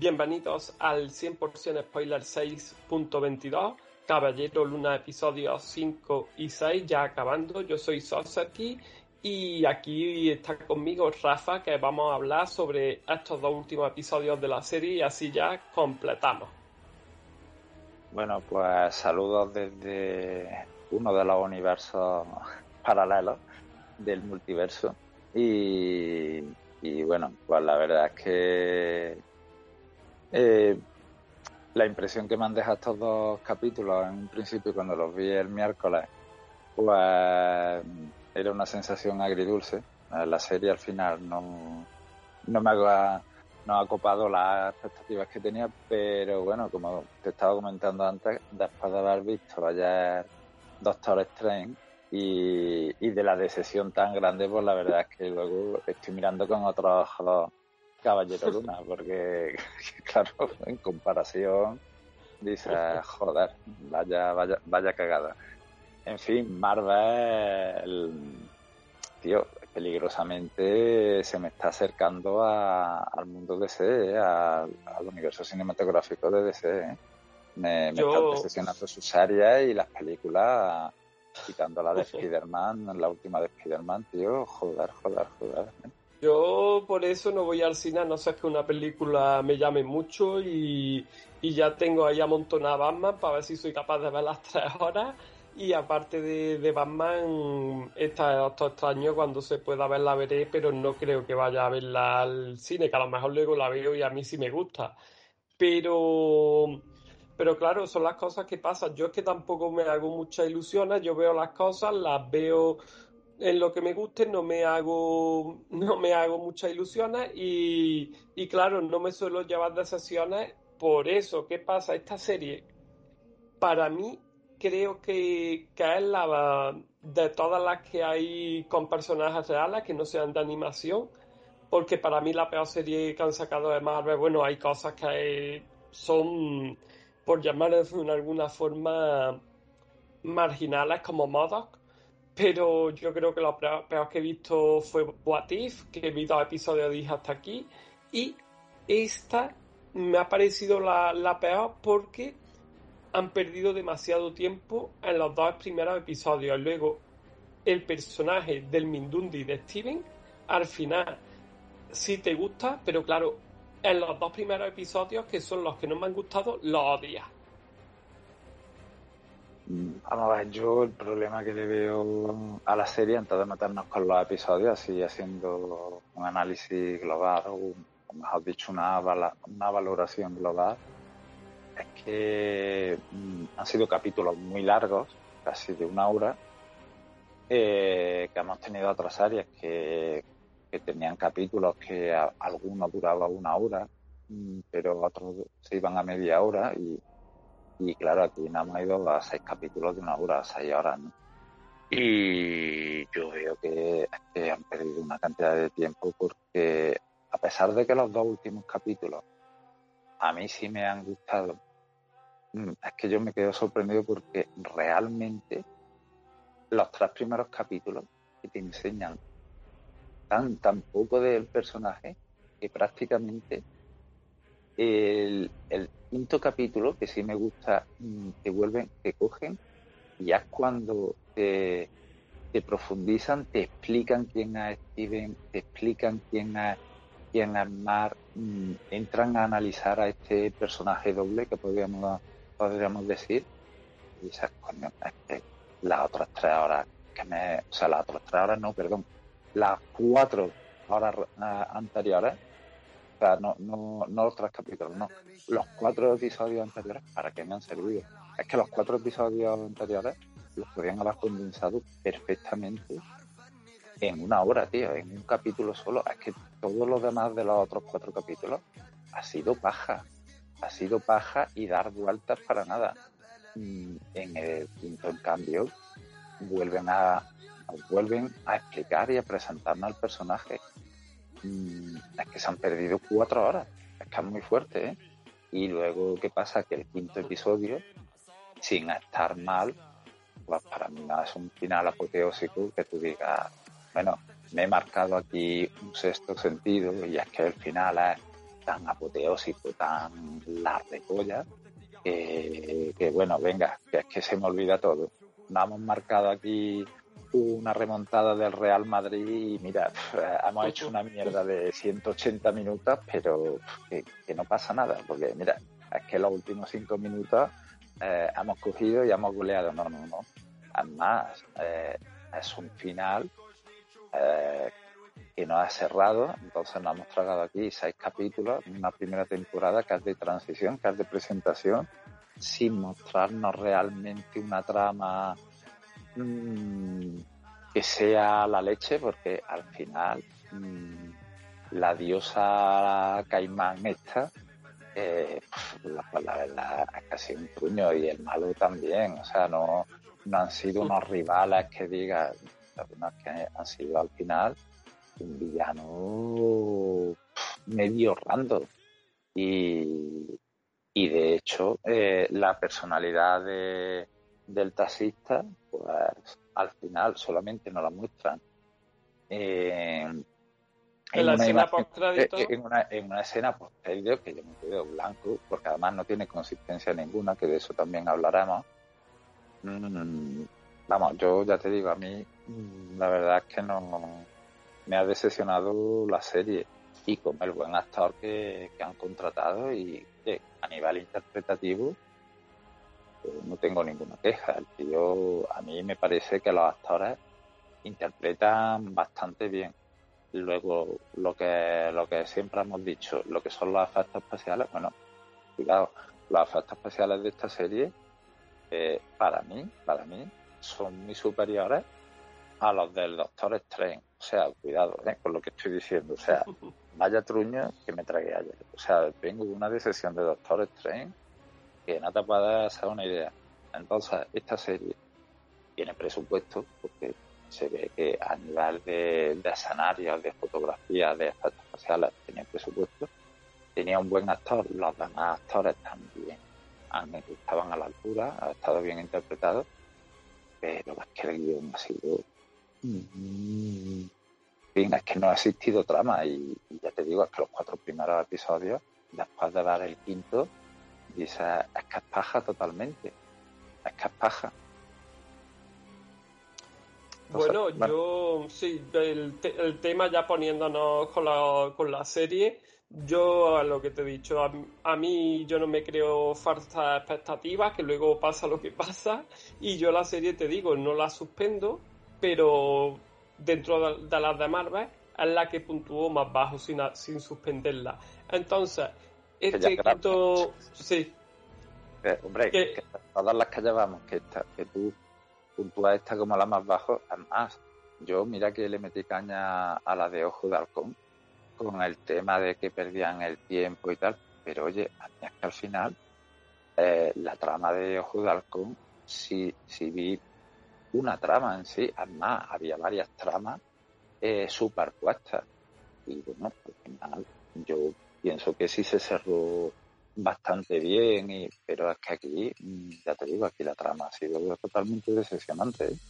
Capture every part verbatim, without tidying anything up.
Bienvenidos al cien por ciento Spoiler seis punto veintidós, Caballero Luna episodios cinco y seis, ya acabando. Yo soy Sorcerer y aquí está conmigo Rafa, que vamos a hablar sobre estos dos últimos episodios de la serie y así ya completamos. Bueno, pues saludos desde uno de los universos paralelos del multiverso y, y bueno, pues la verdad es que eh, la impresión que me han dejado estos dos capítulos en un principio cuando los vi el miércoles, pues era una sensación agridulce. La serie al final no, no me ha, no ha copado las expectativas que tenía, pero bueno, como te estaba comentando antes, después de haber visto ayer Doctor Strange y, y de la decepción tan grande, pues la verdad es que luego estoy mirando con otros ojos Caballero Luna, porque claro, en comparación dices, joder, vaya, vaya, vaya cagada. En fin, Marvel, tío, peligrosamente se me está acercando a, al mundo D C, a, al universo cinematográfico de D C. ¿eh? Me, me Yo... están decepcionando sus series y las películas, quitando la de Spider-Man, la última de Spider-Man, tío, joder, joder, joder. ¿eh? Yo por eso no voy al cine, a no ser que una película me llame mucho y, y ya tengo ahí amontonada Batman para ver si soy capaz de ver las tres horas. Y aparte de, de Batman, esta Doctor Extraño, cuando se pueda ver la veré, pero no creo que vaya a verla al cine, que a lo mejor luego la veo y a mí sí me gusta. Pero, pero claro, son las cosas que pasan. Yo es que tampoco me hago muchas ilusiones, yo veo las cosas, las veo en lo que me guste, no me hago no me hago muchas ilusiones y, y claro, no me suelo llevar decepciones por eso. ¿Qué pasa? Esta serie, para mí, creo que, que es la de todas las que hay con personajes reales, que no sean de animación, porque para mí la peor serie que han sacado de Marvel, bueno, hay cosas que son, por llamarlas de alguna forma, marginales, como M O D O K, pero yo creo que lo peor que he visto fue What If, que vi dos episodios y dije hasta aquí, y esta me ha parecido la, la peor porque han perdido demasiado tiempo en los dos primeros episodios. Luego, el personaje del Mindundi de Steven, al final sí te gusta, pero claro, en los dos primeros episodios, que son los que no me han gustado, los odias. Vamos a ver, yo el problema que le veo a la serie, antes de meternos con los episodios, así haciendo un análisis global, o mejor dicho, una, una valoración global, es que mmm, han sido capítulos muy largos, casi de una hora, eh, que hemos tenido otras series que, que tenían capítulos que a, algunos duraban una hora, mmm, pero otros se iban a media hora y Y claro, aquí nos hemos ido a seis capítulos de una hora, a seis horas, ¿no? Y yo veo que, que han perdido una cantidad de tiempo porque, a pesar de que los dos últimos capítulos a mí sí me han gustado, es que yo me quedo sorprendido porque realmente los tres primeros capítulos que te enseñan tan, tan poco del personaje que prácticamente el, el quinto capítulo, que sí me gusta, te vuelven, te cogen y ya es cuando te, te profundizan, te explican quién es Steven, te explican quién es, quién es Mark, mmm, entran a analizar a este personaje doble que podríamos, podríamos decir, y dices, coño, es que las otras tres horas que me, o sea, las otras tres horas no, perdón, las cuatro horas uh, anteriores, o sea, no, no, no los tres capítulos, no. Los cuatro episodios anteriores, ¿para qué me han servido? Es que los cuatro episodios anteriores los podrían haber condensado perfectamente en una hora, tío, en un capítulo solo. Es que todo lo demás de los otros cuatro capítulos ha sido paja. Ha sido paja y dar vueltas para nada. En el quinto, en cambio, vuelven a, vuelven a explicar y a presentarnos al personaje. Es que se han perdido cuatro horas, es que es muy fuerte, ¿eh? Y luego, ¿qué pasa? Que el quinto episodio, sin estar mal, pues para mí no es un final apoteósico que tú digas, bueno, me he marcado aquí un sexto sentido y es que el final es tan apoteósico, tan la repolla, que, que bueno, venga, que es que se me olvida todo. Nos hemos marcado aquí una remontada del Real Madrid y mira, hemos hecho una mierda de ciento ochenta minutos, pero que, que no pasa nada, porque mira, es que los últimos cinco minutos eh, hemos cogido y hemos goleado. No, no, no. Además, eh, es un final eh, que nos ha cerrado, entonces nos hemos tragado aquí seis capítulos, una primera temporada que es de transición, que es de presentación, sin mostrarnos realmente una trama mmm, que sea la leche, porque al final mmm, la diosa caimán esta, eh, la, pues la verdad es casi un truño, y el malo también, o sea, no, no han sido unos rivales que digan, que han sido al final un villano medio random, y, y de hecho eh, la personalidad de, del taxista, pues al final solamente nos la muestran eh, en, en, la una escena imagen, post-crédito. en, una, en una escena post-crédito que yo me quedo blanco, porque además no tiene consistencia ninguna, que de eso también hablaremos. Mm, vamos, yo ya te digo, a mí la verdad es que no me ha decepcionado la serie, y con el buen actor que, que han contratado, y que a nivel interpretativo eh, no tengo ninguna queja. El tío, a mí me parece que los actores interpretan bastante bien. Luego, lo que lo que siempre hemos dicho, lo que son los efectos especiales, bueno, cuidado, los efectos especiales de esta serie, eh, para mí, para mí, son muy superiores a los del Doctor Strange. O sea, cuidado ¿eh? con lo que estoy diciendo. O sea, vaya truño que me tragué ayer. O sea, tengo una decepción de Doctor Strange que no te puedes hacer una idea. Entonces, esta serie tiene presupuesto, porque se ve que a nivel de, de escenarios, de fotografía, de efectos especiales, tenía presupuesto. Tenía un buen actor, los demás actores también han, estaban a la altura, han estado bien interpretados, pero es que el guión ha sido... En fin, es que no ha existido trama, y, y ya te digo, es que los cuatro primeros episodios, después de ver el quinto, dices, es que es paja totalmente, es que es paja. Entonces, bueno, bueno, yo sí, el, te, el tema ya poniéndonos con la, con la serie, yo a lo que te he dicho, a, a mí yo no me creo falsas expectativas, que luego pasa lo que pasa, y yo la serie, te digo, no la suspendo, pero dentro de, de las de Marvel es la que puntuó más bajo sin, sin suspenderla. Entonces, este quinto... Sí. Eh, hombre, que, que todas las que llevamos, que, esta, que tú puntúas esta como la más bajo, además, yo mira que le metí caña a la de Ojo de Halcón con el tema de que perdían el tiempo y tal, pero oye, a mí es que al final eh, la trama de Ojo de Halcón, sí, sí vi una trama en sí, además había varias tramas eh, superpuestas, y bueno, al final yo pienso que sí se cerró bastante bien, y pero es que aquí, ya te digo, aquí la trama ha sido totalmente decepcionante, ¿eh?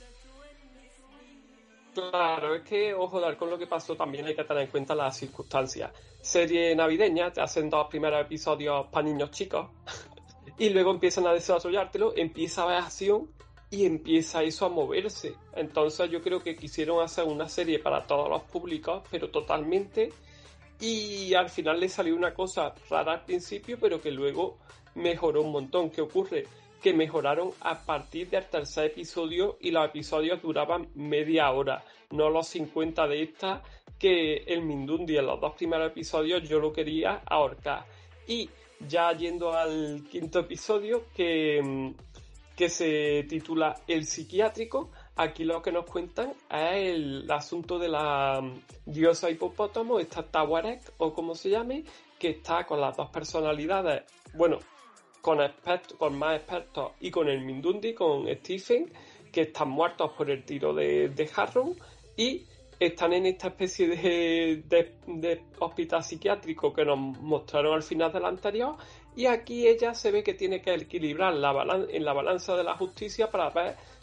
Claro, es que, ojo, dar con lo que pasó, también hay que tener en cuenta las circunstancias. Serie navideña, te hacen dos primeros episodios para niños chicos y luego empiezan a desarrollártelo, empieza a haber acción y empieza eso a moverse. Entonces yo creo que quisieron hacer una serie para todos los públicos, pero totalmente, y al final le salió una cosa rara al principio, pero que luego mejoró un montón. ¿Qué ocurre? Que mejoraron a partir del tercer episodio, y los episodios duraban media hora, no los cincuenta de esta, que el Mindundi en los dos primeros episodios yo lo quería ahorcar. Y ya yendo al quinto episodio, que, que se titula El Psiquiátrico, aquí lo que nos cuentan es el asunto de la diosa hipopótamo, esta Tawarek, o como se llame, que está con las dos personalidades, bueno, con, expert, con más expertos, y con el Mindundi, con Stephen, que están muertos por el tiro de, de Harrow, y están en esta especie de, de, de hospital psiquiátrico que nos mostraron al final del anterior, y aquí ella se ve que tiene que equilibrar la balan- en la balanza de la justicia para ver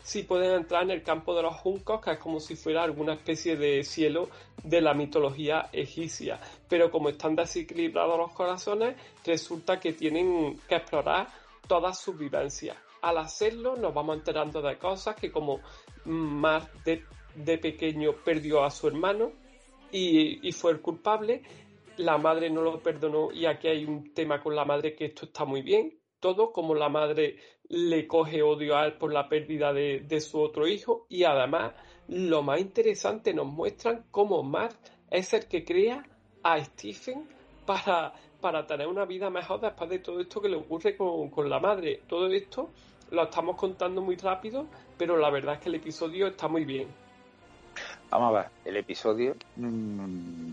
sí pueden entrar en el campo de los juncos, que es como si fuera alguna especie de cielo de la mitología egipcia. Pero como están desequilibrados los corazones, resulta que tienen que explorar todas sus vivencias. Al hacerlo nos vamos enterando de cosas que como Mar de, de pequeño perdió a su hermano y, y fue el culpable, la madre no lo perdonó y aquí hay un tema con la madre que esto está muy bien. Todo como la madre le coge odio a él por la pérdida de, de su otro hijo y además lo más interesante nos muestran cómo Mark es el que crea a Stephen para, para tener una vida mejor después de todo esto que le ocurre con, con la madre. Todo esto lo estamos contando muy rápido, pero la verdad es que el episodio está muy bien. Vamos a ver, el episodio, mmm,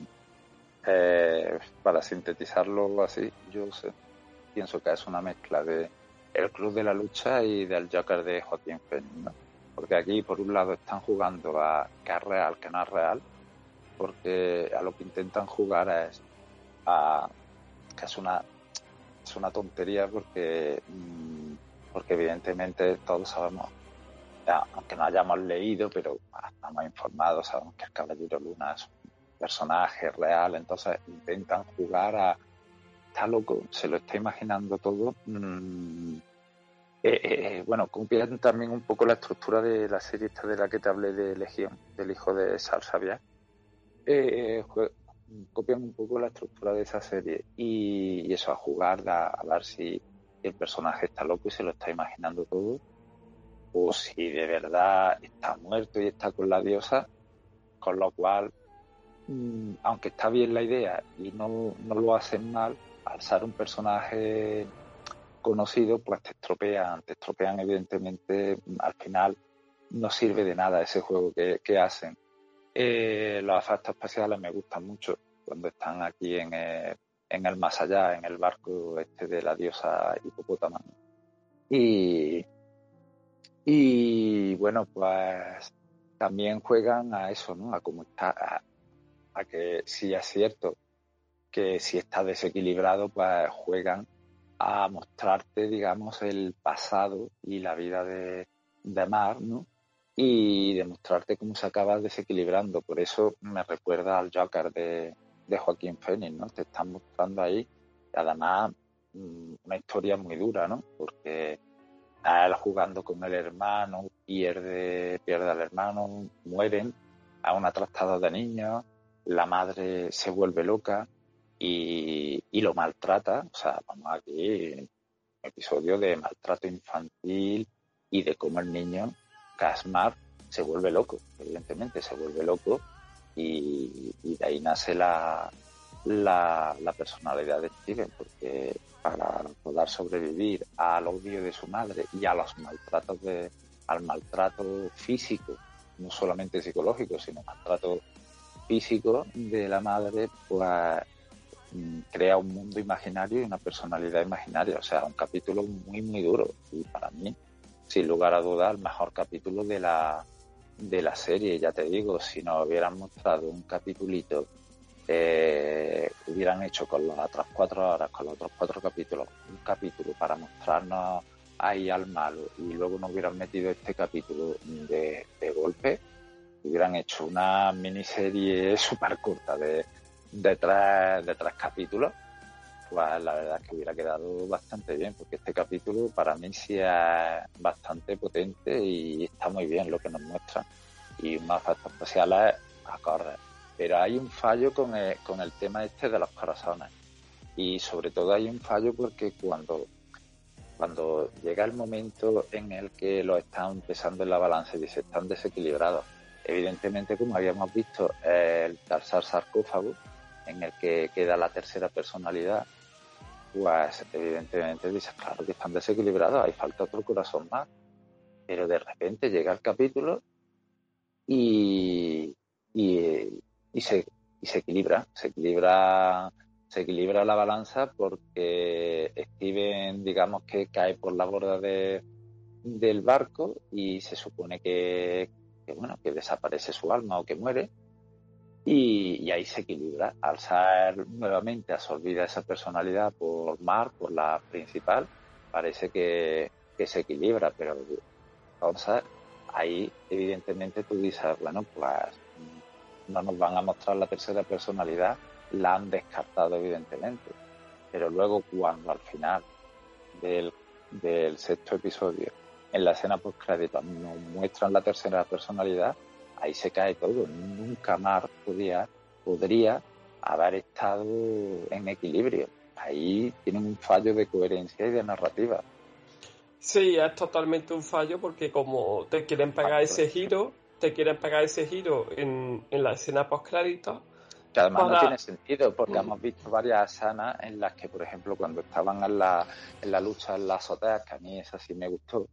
eh, para sintetizarlo así, yo sé, pienso que es una mezcla de El Club de la Lucha y del Joker de Joaquín Phoenix, ¿no? Porque aquí, por un lado, están jugando a que es real, que no es real, porque a lo que intentan jugar es a que es una es una tontería porque mmm, porque evidentemente todos sabemos, ya, aunque no hayamos leído, pero estamos informados, sabemos que el Caballero Luna es un personaje real, entonces intentan jugar a está loco, se lo está imaginando todo. Mm, eh, eh, bueno, copian también un poco la estructura de la serie esta de la que te hablé de Legión, del hijo de Sal Sabiak. Eh, jue- copian un poco la estructura de esa serie y, y eso, a jugar, a, a ver si el personaje está loco y se lo está imaginando todo, o si de verdad está muerto y está con la diosa, con lo cual, mmm, aunque está bien la idea y no, no lo hacen mal, al ser un personaje conocido, pues te estropean, te estropean evidentemente, al final no sirve de nada ese juego que, que hacen. Eh, los efectos especiales me gustan mucho cuando están aquí en el, en el más allá, en el barco este de la diosa hipopótama. Y, y bueno, pues también juegan a eso, ¿no? A cómo está, a, a que sí es cierto que si está desequilibrado, pues juegan a mostrarte, digamos, el pasado y la vida de, de Mar, ¿no? Y demostrarte cómo se acaba desequilibrando. Por eso me recuerda al Joker de, de Joaquín Phoenix, ¿no? Te están mostrando ahí, además, una historia muy dura, ¿no? Porque a él jugando con el hermano, pierde, pierde al hermano, mueren a una trastada de niños, la madre se vuelve loca y, y lo maltrata. O sea, vamos aquí, un episodio de maltrato infantil y de cómo el niño, Casmar, se vuelve loco, evidentemente se vuelve loco y, y de ahí nace la, la, la personalidad de Steven, porque para poder sobrevivir al odio de su madre y a los maltratos de, al maltrato físico, no solamente psicológico, sino maltrato físico de la madre, pues crea un mundo imaginario y una personalidad imaginaria. O sea, un capítulo muy, muy duro. Y para mí, sin lugar a dudas, el mejor capítulo de la, de la serie. Ya te digo, si nos hubieran mostrado un capitulito, eh, hubieran hecho con las otras cuatro horas, con los otros cuatro capítulos, un capítulo para mostrarnos ahí al malo y luego nos hubieran metido este capítulo de, de golpe, hubieran hecho una miniserie súper corta de de tres, de tres capítulos, pues la verdad es que hubiera quedado bastante bien, porque este capítulo para mí sí es bastante potente y está muy bien lo que nos muestra. Y unos efectos especiales acordes. Pero hay un fallo con el, con el tema este de los corazones. Y sobre todo hay un fallo porque cuando, cuando llega el momento en el que lo están pesando en la balanza y se están desequilibrados, evidentemente, como habíamos visto, el tercer sarcófago, en el que queda la tercera personalidad, pues evidentemente dices, claro que están desequilibrados, hay falta otro corazón más. Pero de repente llega el capítulo y, y, y, se, y se equilibra, se equilibra, se equilibra la balanza porque Steven, digamos que cae por la borda de, del barco y se supone que, que, bueno, que desaparece su alma o que muere. Y, y ahí se equilibra. Al ser nuevamente absorbida esa personalidad por Mar, por la principal, parece que, que se equilibra, pero entonces ahí evidentemente tú dices, bueno, pues no nos van a mostrar la tercera personalidad, la han descartado evidentemente, pero luego cuando al final del, del sexto episodio, en la escena post créditos, nos muestran la tercera personalidad, ahí se cae todo. Nunca más podía, podría haber estado en equilibrio. Ahí tienen un fallo de coherencia y de narrativa. Sí, es totalmente un fallo porque como te quieren pegar ese giro, te quieren pegar ese giro en, en la escena post créditos. Que además para... no tiene sentido, porque hemos visto varias escenas en las que, por ejemplo, cuando estaban en la, en la lucha en la azotea, que a mí esa sí me gustó,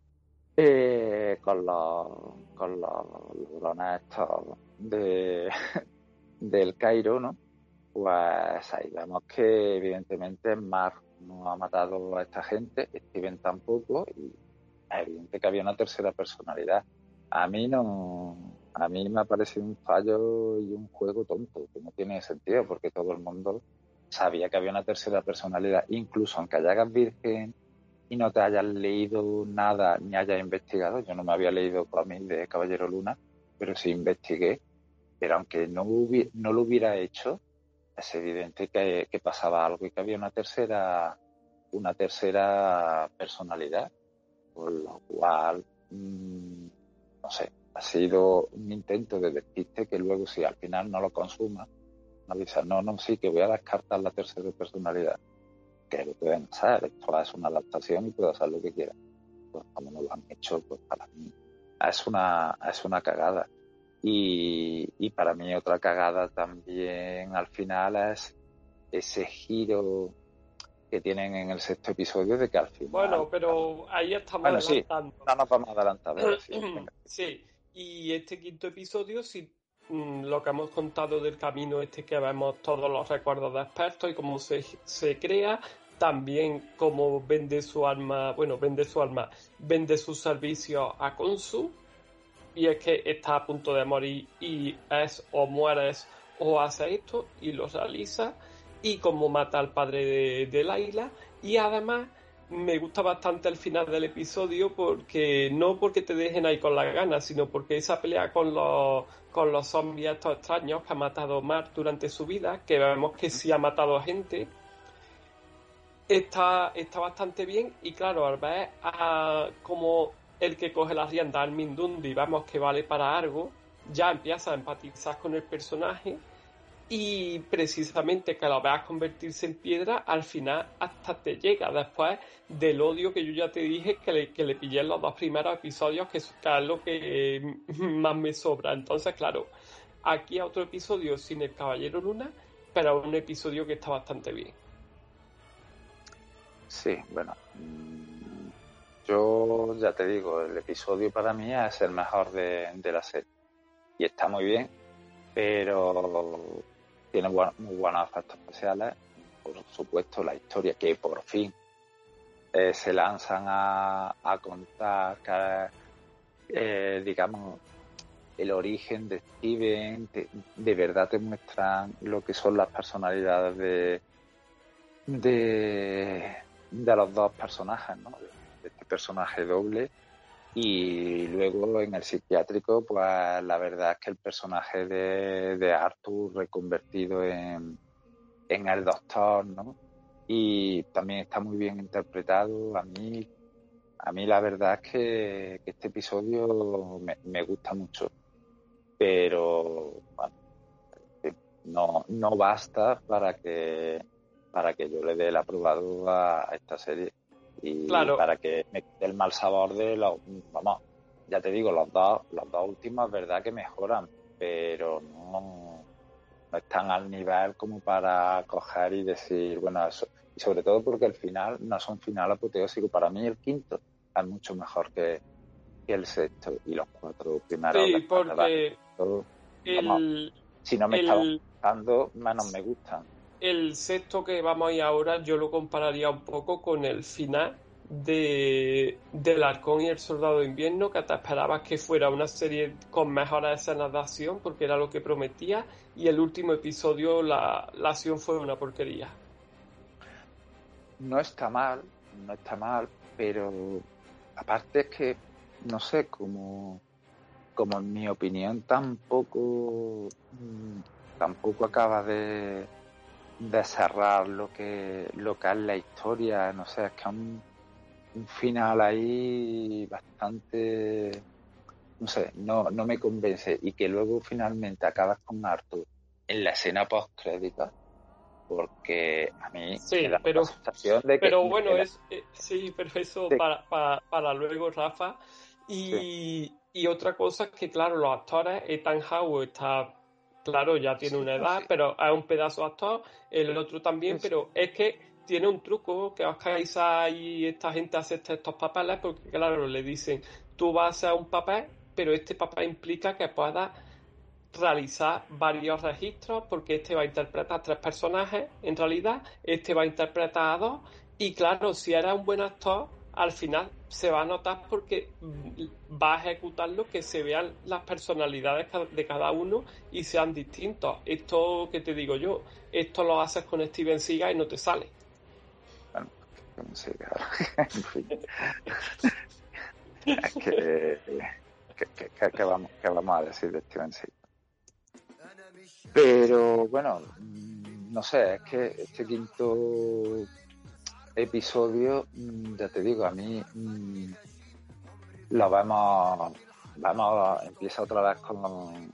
eh, con los con los ladrones estos de, del Cairo, ¿no? Pues ahí vemos que evidentemente Mark no ha matado a esta gente, Steven tampoco, y es evidente que había una tercera personalidad. A mí no, a mí me ha parecido un fallo y un juego tonto, que no tiene sentido, porque todo el mundo sabía que había una tercera personalidad, incluso aunque hayas virgen y no te hayas leído nada ni hayas investigado. Yo no me había leído cómics de Caballero Luna, pero sí investigué, pero aunque no, hubi- no lo hubiera hecho, es evidente que, que pasaba algo y que había una tercera, una tercera personalidad, por lo cual, mmm, no sé, ha sido un intento de despiste que luego, si al final no lo consumas, no dices, no, no, sí, que voy a descartar la tercera personalidad, que lo pueden hacer, esto es una adaptación y puede hacer lo que quieran. Pues como no lo han hecho, pues para mí es una, es una cagada. Y, y para mí otra cagada también al final es ese giro que tienen en el sexto episodio de que al final... Bueno, pero ahí estamos Bueno, sí, adelantando. no nos vamos a adelantar, venga, sí, venga. Sí, y este quinto episodio, sí, mm, lo que hemos contado del camino este que vemos todos los recuerdos de expertos y cómo se, se crea, también cómo vende su alma, bueno, vende su alma, vende sus servicios a Khonshu, y es que está a punto de morir y es o mueres o hace esto y lo realiza, y cómo mata al padre de, de Layla. Y además me gusta bastante el final del episodio, porque no porque te dejen ahí con las ganas, sino porque esa pelea con los con los zombies estos extraños que ha matado Mark durante su vida, que vemos que sí ha matado a gente, está, está bastante bien. Y claro, al ver a como el que coge las riendas al Mindundi, vemos que vale para algo, ya empiezas a empatizar con el personaje, y precisamente que lo veas convertirse en piedra, al final hasta te llega después del odio que yo ya te dije que le, que le pillé en los dos primeros episodios, que es lo que eh, más me sobra. Entonces, claro, aquí a otro episodio sin el Caballero Luna, pero un episodio que está bastante bien. Sí, bueno, yo ya te digo, el episodio para mí es el mejor de, de la serie y está muy bien, pero tiene buen, muy buenos efectos especiales. Por supuesto, la historia que por fin eh, se lanzan a, a contar, que, eh, digamos, el origen de Steven, de, de verdad te muestran lo que son las personalidades de, de, de los dos personajes, ¿no? De, de este personaje doble. Y luego en el psiquiátrico, pues la verdad es que el personaje de, de Arthur reconvertido en, en el doctor, ¿no? Y también está muy bien interpretado. A mí, a mí la verdad es que, que este episodio me, me gusta mucho, pero bueno, no, no basta para que para que yo le dé el aprobado a, a esta serie y Claro, para que me quite el mal sabor de los, vamos, ya te digo, los dos, los dos últimos es verdad que mejoran, pero no, no están al nivel como para coger y decir, bueno, eso, y sobre todo porque el final no es un final apoteósico. Para mí el quinto es mucho mejor que, que el sexto y los cuatro primeros sí, después de la, porque todo, vamos, el, si no me estaban el, gustando, menos me gustan. el sexto que vamos a ir ahora yo lo compararía un poco con el final de del Halcón y el Soldado de Invierno, que te esperabas que fuera una serie con mejores escenas de acción porque era lo que prometía, y el último episodio la, la acción fue una porquería. No está mal, no está mal, pero aparte es que no sé, como, como en mi opinión tampoco, tampoco acaba de, de cerrar lo que, lo que es la historia, no sé, es que un, un final ahí bastante, no sé, no, no me convence, y que luego finalmente acabas con Arthur en la escena post crédito, porque a mí me Sí, da la pero, sensación de que, pero de bueno, que la, es eh, sí, pero eso de, para, para, para luego, Rafa. sí, Y, y otra cosa es que, claro, los actores, Ethan Hawke está, claro, ya tiene sí, una no, sí, edad, pero es un pedazo de actor, el otro también, sí, sí. pero es que tiene un truco que Oscar Isaac y esta gente hace este- estos papeles, porque, claro, le dicen, tú vas a hacer un papel, pero este papel implica que puedas realizar varios registros porque este va a interpretar tres personajes en realidad, este va a interpretar a dos y claro, si eres un buen actor, al final se va a notar porque va a ejecutar lo que se vean las personalidades de cada uno y sean distintos. Esto que te digo yo, esto lo haces con Steven Seagal y no te sale. Bueno, que no sé, claro. En fin, es que, que, que, que- que vamos, que vamos a decir de Steven Seagal. Pero bueno, mm, no sé, es que este quinto episodio, mm, ya te digo, a mí mm, lo vamos, vamos, empieza otra vez con,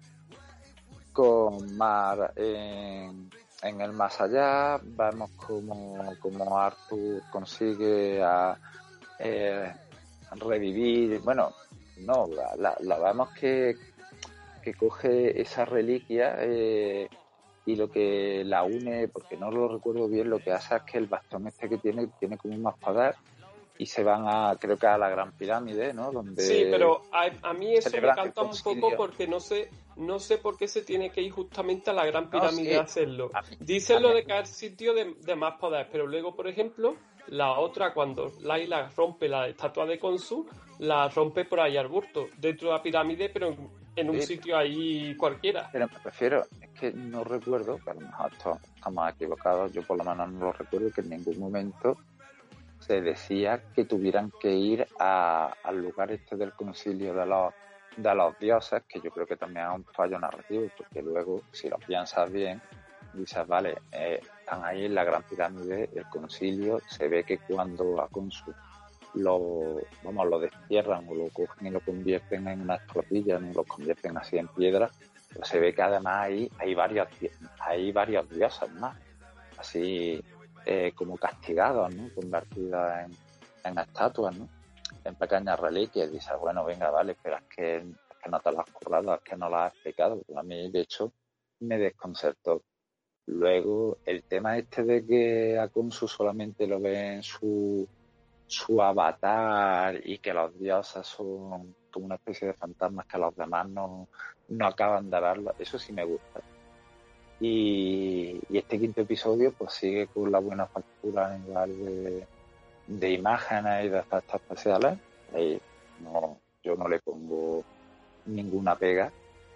con Mar en, en el más allá, vemos como, como Arthur consigue a, eh, revivir, bueno, no, la, la, la vemos que, que coge esa reliquia eh, y lo que la une, porque no lo recuerdo bien, lo que hace es que el bastón este que tiene, tiene como más poder y se van a, creo que a la Gran Pirámide, ¿no? Sí, Donde pero a, a mí eso me celebran el canta un poco concilio. porque no sé, no sé por qué se tiene que ir justamente a la Gran No, Pirámide a sí, hacerlo. a mí, a Dicen mí, lo de caer sitio de, de más poder, pero luego, por ejemplo, la otra, cuando Laila rompe la estatua de Khonsu, la rompe por ahí al burto, dentro de la pirámide, pero en, en un sí, sitio ahí cualquiera. pero me refiero, es que no recuerdo, que a lo mejor esto- estamos equivocados, yo por lo menos no lo recuerdo, que en ningún momento se decía que tuvieran que ir a, al lugar este del concilio de los, de los dioses, que yo creo que también es un fallo narrativo, porque luego, si lo piensas bien, dices, vale, eh, están ahí en la Gran Pirámide, el concilio, se ve que cuando a Khonsu lo, vamos, lo destierran o lo cogen y lo convierten en una estropilla, ¿no? Lo convierten así en piedra, pues se ve que además ahí hay varios, hay varios dioses más, así eh, como castigados, ¿no? Convertidos en, en estatuas, ¿no? En pequeñas reliquias. Y dices, bueno, venga, vale, pero es que, es que no te lo has currado, es que no lo has explicado. A mí, de hecho, me desconcertó. Luego, el tema este de que a Khonsu solamente lo ve en su, su avatar y que los dioses son como una especie de fantasmas que los demás no, no acaban de verlo, eso sí me gusta. Y, y este quinto episodio pues sigue con la buena factura a nivel de, de imágenes y de efectos especiales. Ahí no, yo no le pongo ninguna pega.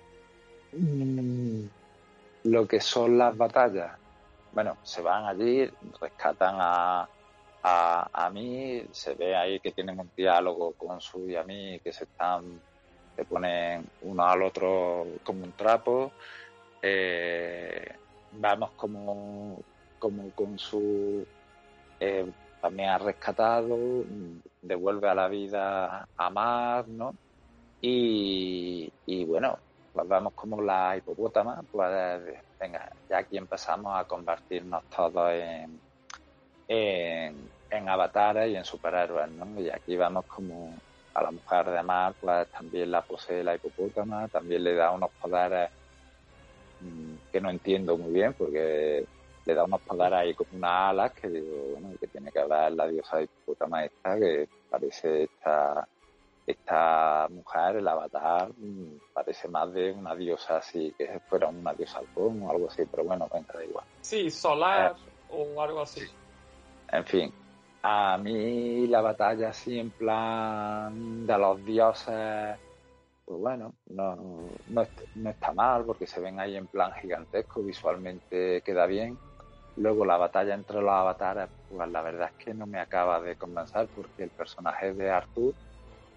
Mm, Lo que son las batallas, bueno, se van allí, rescatan a, a, a mí, se ve ahí que tienen un diálogo con su y a mí, que se están, se ponen uno al otro como un trapo. Eh, vamos como, como con su eh, también ha rescatado, devuelve a la vida a Mar, ¿no? Y, y bueno, pues vamos como la hipopótama, pues venga, ya aquí empezamos a convertirnos todos en, en, en avatares y en superhéroes, ¿no? Y aquí vamos como a la mujer de Mar, pues también la posee la hipopótama, también le da unos poderes que no entiendo muy bien porque le da unos poderes ahí como unas alas que digo, bueno, que tiene que haber la diosa hipopótama esta que parece esta, esta mujer, el avatar, parece más de una diosa así, que fuera una diosa halcón o algo así, pero bueno, venga, da igual. Sí, Eh, solar o algo así. sí. En fin, a mí la batalla así en plan de los dioses, pues bueno, no, no, no está mal porque se ven ahí en plan gigantesco, visualmente queda bien. Luego la batalla entre los avatares, pues la verdad es que no me acaba de convencer porque el personaje de Arthur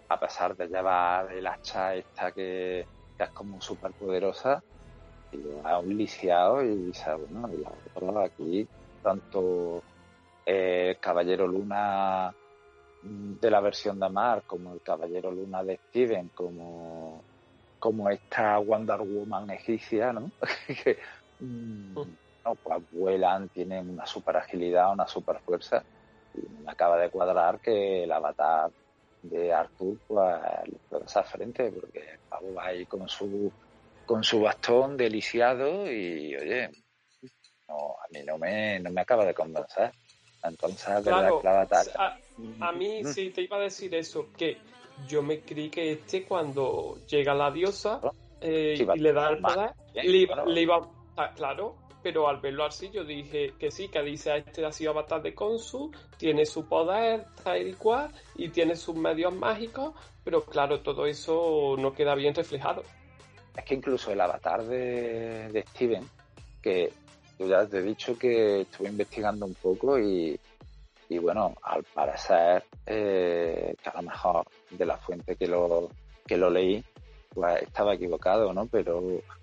a pesar de llevar el hacha esta que, que es como súper poderosa, y lo ha un lisiado y dice, bueno, y la otra aquí, tanto eh, el Caballero Luna de la versión de Mar, como el Caballero Luna de Steven, como, como esta Wonder Woman egipcia, ¿no? que, mm, no, pues vuelan, tienen una super agilidad, una super fuerza, y me acaba de cuadrar que el avatar de Arthur pues le puede hacer frente, porque el pavo va ahí con su con su bastón deliciado y oye, no, a mí no me, no me acaba de convencer. Entonces es verdad que Claro, la batalla a, a mí sí te iba a decir eso, que yo me creí que este cuando llega la diosa sí eh, va y le da el más poder, bien, le iba, claro. le iba ah, claro, pero al verlo así yo dije que sí, que dice a este ha sido avatar de Konsu, tiene su poder tal y cual, y tiene sus medios mágicos, pero claro, todo eso no queda bien reflejado. Es que incluso el avatar de, de Steven, que yo ya te he dicho que estuve investigando un poco y, y bueno, al parecer, eh, que a lo mejor de la fuente que lo, que lo leí, pues estaba equivocado, ¿no? Pero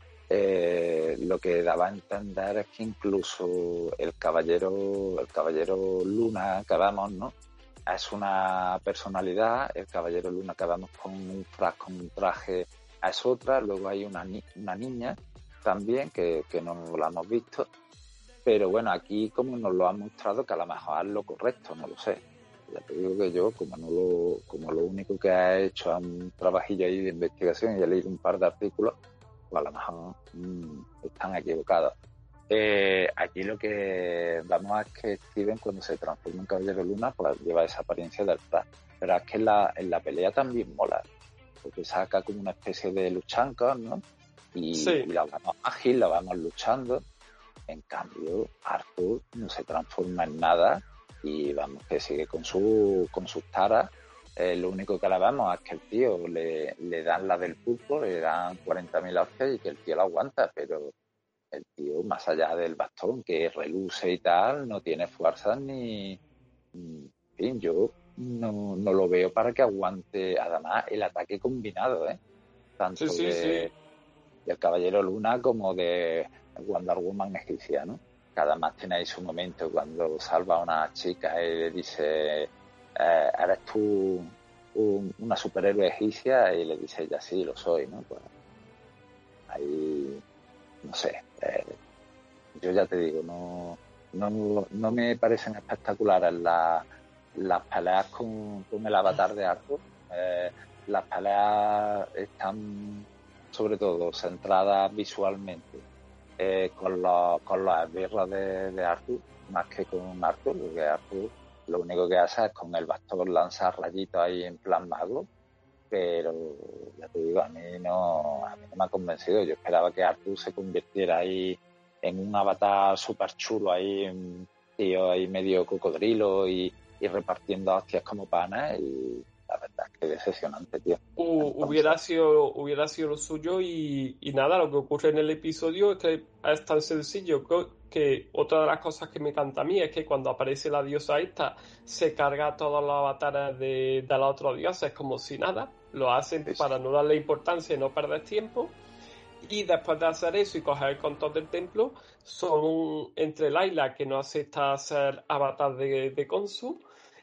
eh, lo que daba a entender es que incluso el caballero, el caballero Luna que vemos, ¿no? Es una personalidad, el caballero Luna que vemos con un frasco, con un traje, es otra, luego hay una, ni una niña también que, que no la hemos visto, pero bueno, aquí como nos lo han mostrado, que a lo mejor es lo correcto, no lo sé. Ya te digo que yo, como no lo, como lo único que he hecho es un trabajillo ahí de investigación y he leído un par de artículos, pues a lo mejor mmm, están equivocados. Eh, aquí lo que vamos es que Steven, cuando se transforma en Caballero Luna, pues lleva esa apariencia del Flash. Pero es que en la, en la pelea también mola, porque saca como una especie de luchancos, ¿no? Y, Sí, y la vamos ágil, la vamos luchando. En cambio, Arthur no se transforma en nada y vamos, que sigue con su con sus taras. Eh, lo único que le vemos es que el tío le, le dan la del pulpo, le dan cuarenta mil hostias y que el tío la aguanta, pero el tío, más allá del bastón, que reluce y tal, no tiene fuerzas ni... En fin, yo no, no lo veo para que aguante, además, el ataque combinado, ¿eh? sí, Tanto sí, de sí. del Caballero Luna como de Wonder Woman egipcia, ¿no? Cada más tenéis su momento cuando salva a una chica y le dice, eh, ¿eres tú un, una superhéroe egipcia? Y le dice ella, sí, lo soy, ¿no? Pues ahí, no sé, eh, yo ya te digo, no, no, no me parecen espectaculares las, las peleas con, con el avatar de Arthur. Eh, las peleas están sobre todo centradas visualmente eh, con, los, con los esbirros de, de Arthur, más que con Arthur, porque Arthur lo único que hace es con el bastón lanzar rayitos ahí en plan mago, pero ya te digo, a mí no, a mí no me ha convencido. Yo esperaba que Arthur se convirtiera ahí en un avatar súper chulo ahí, un tío ahí medio cocodrilo y, y repartiendo hostias como panas, y la verdad es que decepcionante, tío. hu- Entonces, hubiera sido, hubiera sido lo suyo y, y nada, lo que ocurre en el episodio es que es tan sencillo que, que otra de las cosas que me encanta a mí es que cuando aparece la diosa esta se carga a todos los avatares de, de la otra diosa, es como si nada, lo hacen sí, para sí. no darle importancia y no perder tiempo. Y después de hacer eso y coger el control del templo, son entre Laila, que no acepta ser avatar de, de Khonsu,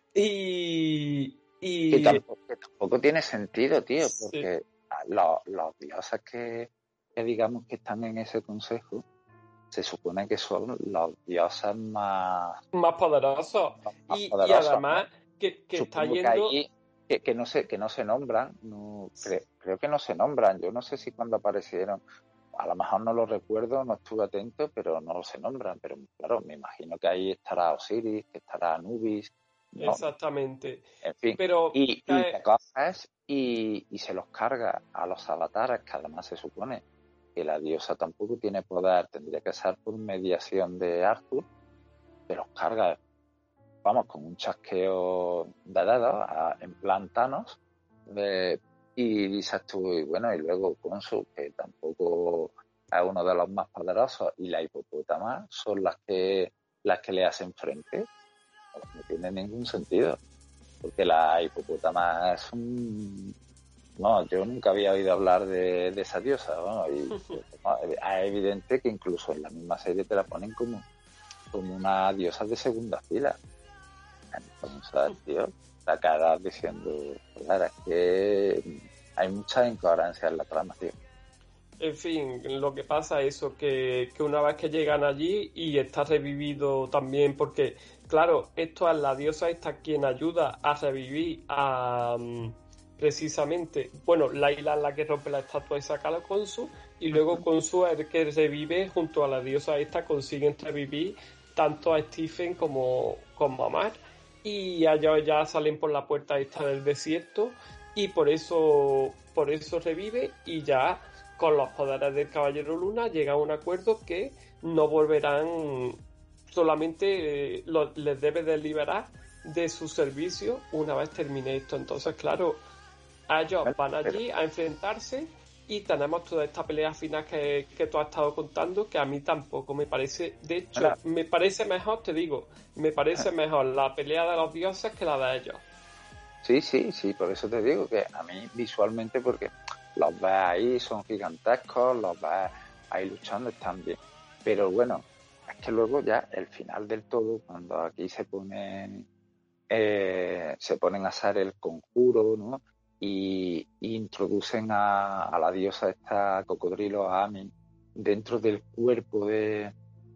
y, Que y tampoco, que tampoco tiene sentido, tío, sí, porque los, los dioses que, que digamos que están en ese consejo se supone que son los dioses más, más poderosos. más Y, y poderosos, ¿no? además que, que está Supongo que yendo, ahí que, que no se que no se nombran, no creo, creo que no se nombran. Yo no sé si cuando aparecieron, a lo mejor no lo recuerdo, no estuve atento, pero no se nombran. Pero claro, me imagino que ahí estará Osiris, que estará Anubis, no, exactamente, en fin. pero Y, y cae, te coges y, y se los carga a los avatares, que además se supone que la diosa tampoco tiene poder, tendría que ser por mediación de Arthur, te los carga, vamos, con un chasqueo de dedos, a, en plan Thanos, de, y dices tú, y bueno, y luego Consu, que tampoco es uno de los más poderosos, y la hipopótama son las que las que le hacen frente. No tiene ningún sentido. porque la hipopótama es un... No, yo nunca había oído hablar de, de esa diosa, ¿no? Y no, es evidente que incluso en la misma serie te la ponen como, como una diosa de segunda fila. Entonces, tío, la cara diciendo, claro, es que hay mucha incoherencia en la trama, tío. En fin, lo que pasa es eso, que, que una vez que llegan allí y está revivido también, porque, claro, esto es la diosa esta quien ayuda a revivir a, um, precisamente, bueno, Layla es la que rompe la estatua y saca a Khonshu, y luego Khonshu es el que revive junto a la diosa esta, consiguen revivir tanto a Stephen como, como a Mar, y ellos ya salen por la puerta esta del desierto, y por eso, por eso revive, y ya con los poderes del Caballero Luna llega a un acuerdo que no volverán, solamente eh, lo, les debe de liberar de su servicio una vez termine esto. Entonces, claro, ellos van allí a enfrentarse y tenemos toda esta pelea final que, que tú has estado contando, que a mí tampoco me parece, de hecho, me parece mejor, te digo, me parece mejor la pelea de los dioses que la de ellos. Sí, sí, sí, por eso te digo que a mí visualmente, porque los ves ahí, son gigantescos, los ves ahí luchando, están bien. Pero bueno, es que luego ya el final del todo, cuando aquí se ponen, eh, se ponen a hacer el conjuro, ¿no? Y, y introducen a, a la diosa esta cocodrilo, a Ami, dentro del cuerpo de,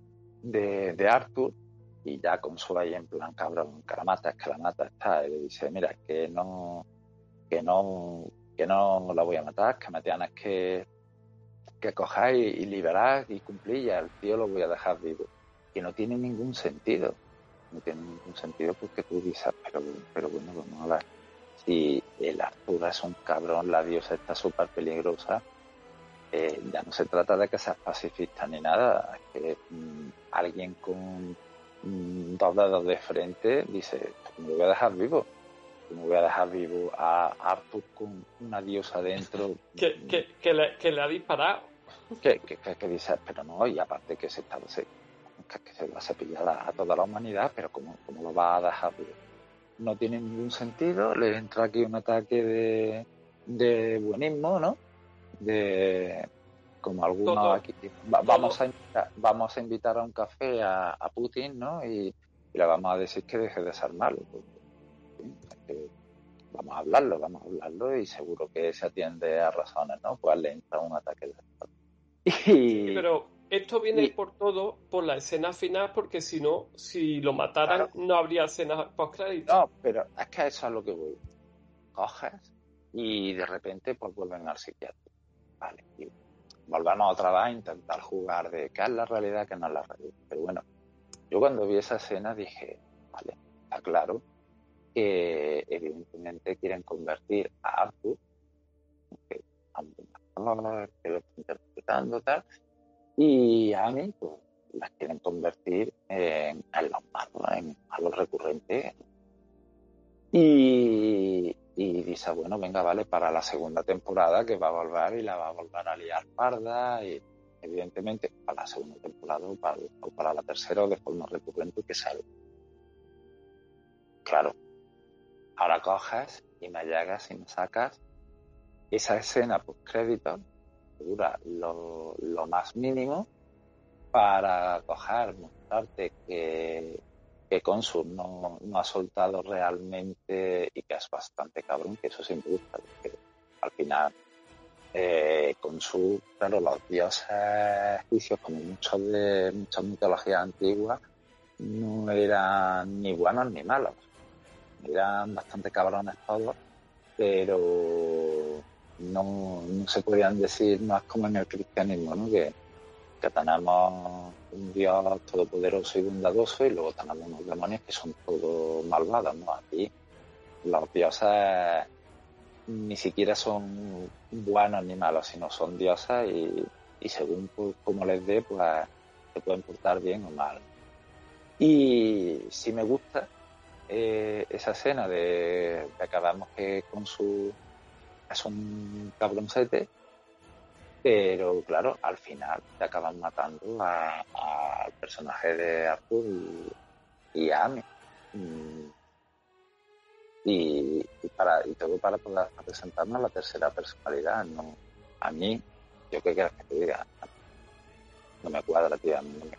de, de Arthur, y ya con su ahí en plan, cabrón, que la mata, es que la mata, está, y le dice, mira, que no, que no, que no la voy a matar, que me tienes que, que coger y, y liberar y cumplir, y al tío lo voy a dejar vivo. Que no tiene ningún sentido, no tiene ningún sentido porque tú dices, pero, pero bueno, vamos a ver, si el Arturo es un cabrón, la diosa está súper peligrosa, eh, ya no se trata de que seas pacifista ni nada, es que mmm, alguien con mmm, dos dedos de frente dice, me voy a dejar vivo. Me voy a dejar vivo a Arthur con una diosa dentro. que, que, que, le, que le ha disparado. Que, que, que, que dices, pero no, y aparte que se está, se, que, que se va a cepillar a, a toda la humanidad, pero ¿cómo, cómo lo va a dejar vivo? No tiene ningún sentido, le entra aquí un ataque de, de buenismo, ¿no? De como algunos Todo, aquí, va, vamos, a invitar, vamos a invitar a un café a, a Putin, ¿no? Y, y le vamos a decir que deje de desarmarlo. Porque, es que, vamos a hablarlo, vamos a hablarlo y seguro que se atiende a razones, ¿no? Pues le entra un ataque de estado. Y, sí, pero esto viene y, por todo, por la escena final, porque si no, si lo mataran, claro, no habría escena post-crédito. no, pero es que eso es lo que voy. Coges y de repente pues vuelven al psiquiatra. Vale, y volvemos otra vez a intentar jugar de qué es la realidad, qué no es la realidad. Pero bueno, yo cuando vi esa escena dije, vale, está claro que evidentemente quieren convertir a Arthur, que, que lo está interpretando tal, y a mí pues las quieren convertir en, en los malos, en malos recurrentes. Y, y dice, bueno, venga, vale, para la segunda temporada que va a volver y la va a volver a liar parda, y evidentemente para la segunda temporada o para, o para la tercera o de forma recurrente que sale. Claro, ahora coges y me llegas y me sacas esa escena post crédito que dura lo, lo más mínimo para coger, mostrarte que, que Consur no, no ha soltado realmente y que es bastante cabrón, que eso sí me gusta, porque al final eh, Consur, claro, los dioses egipcios, como muchos de muchas mitologías antiguas, no eran ni buenos ni malos, eran bastante cabrones todos, pero no, no se podían decir, no es como en el cristianismo, ¿no? Que que tenemos un Dios todopoderoso y bondadoso y luego tenemos unos demonios que son todos malvados, ¿no? Aquí los dioses ni siquiera son buenos ni malos, sino son dioses y, y según pues, cómo les dé, pues se pueden portar bien o mal. Y sí me gusta eh, esa escena de, de que vemos que con su es un cabroncete, pero claro, al final te acaban matando al personaje de Arthur y, y a Amy. y, y, para, y todo para poder representarnos la tercera personalidad. ¿No? A mí, yo qué quieras que te diga, no me cuadra, tío, a mí no me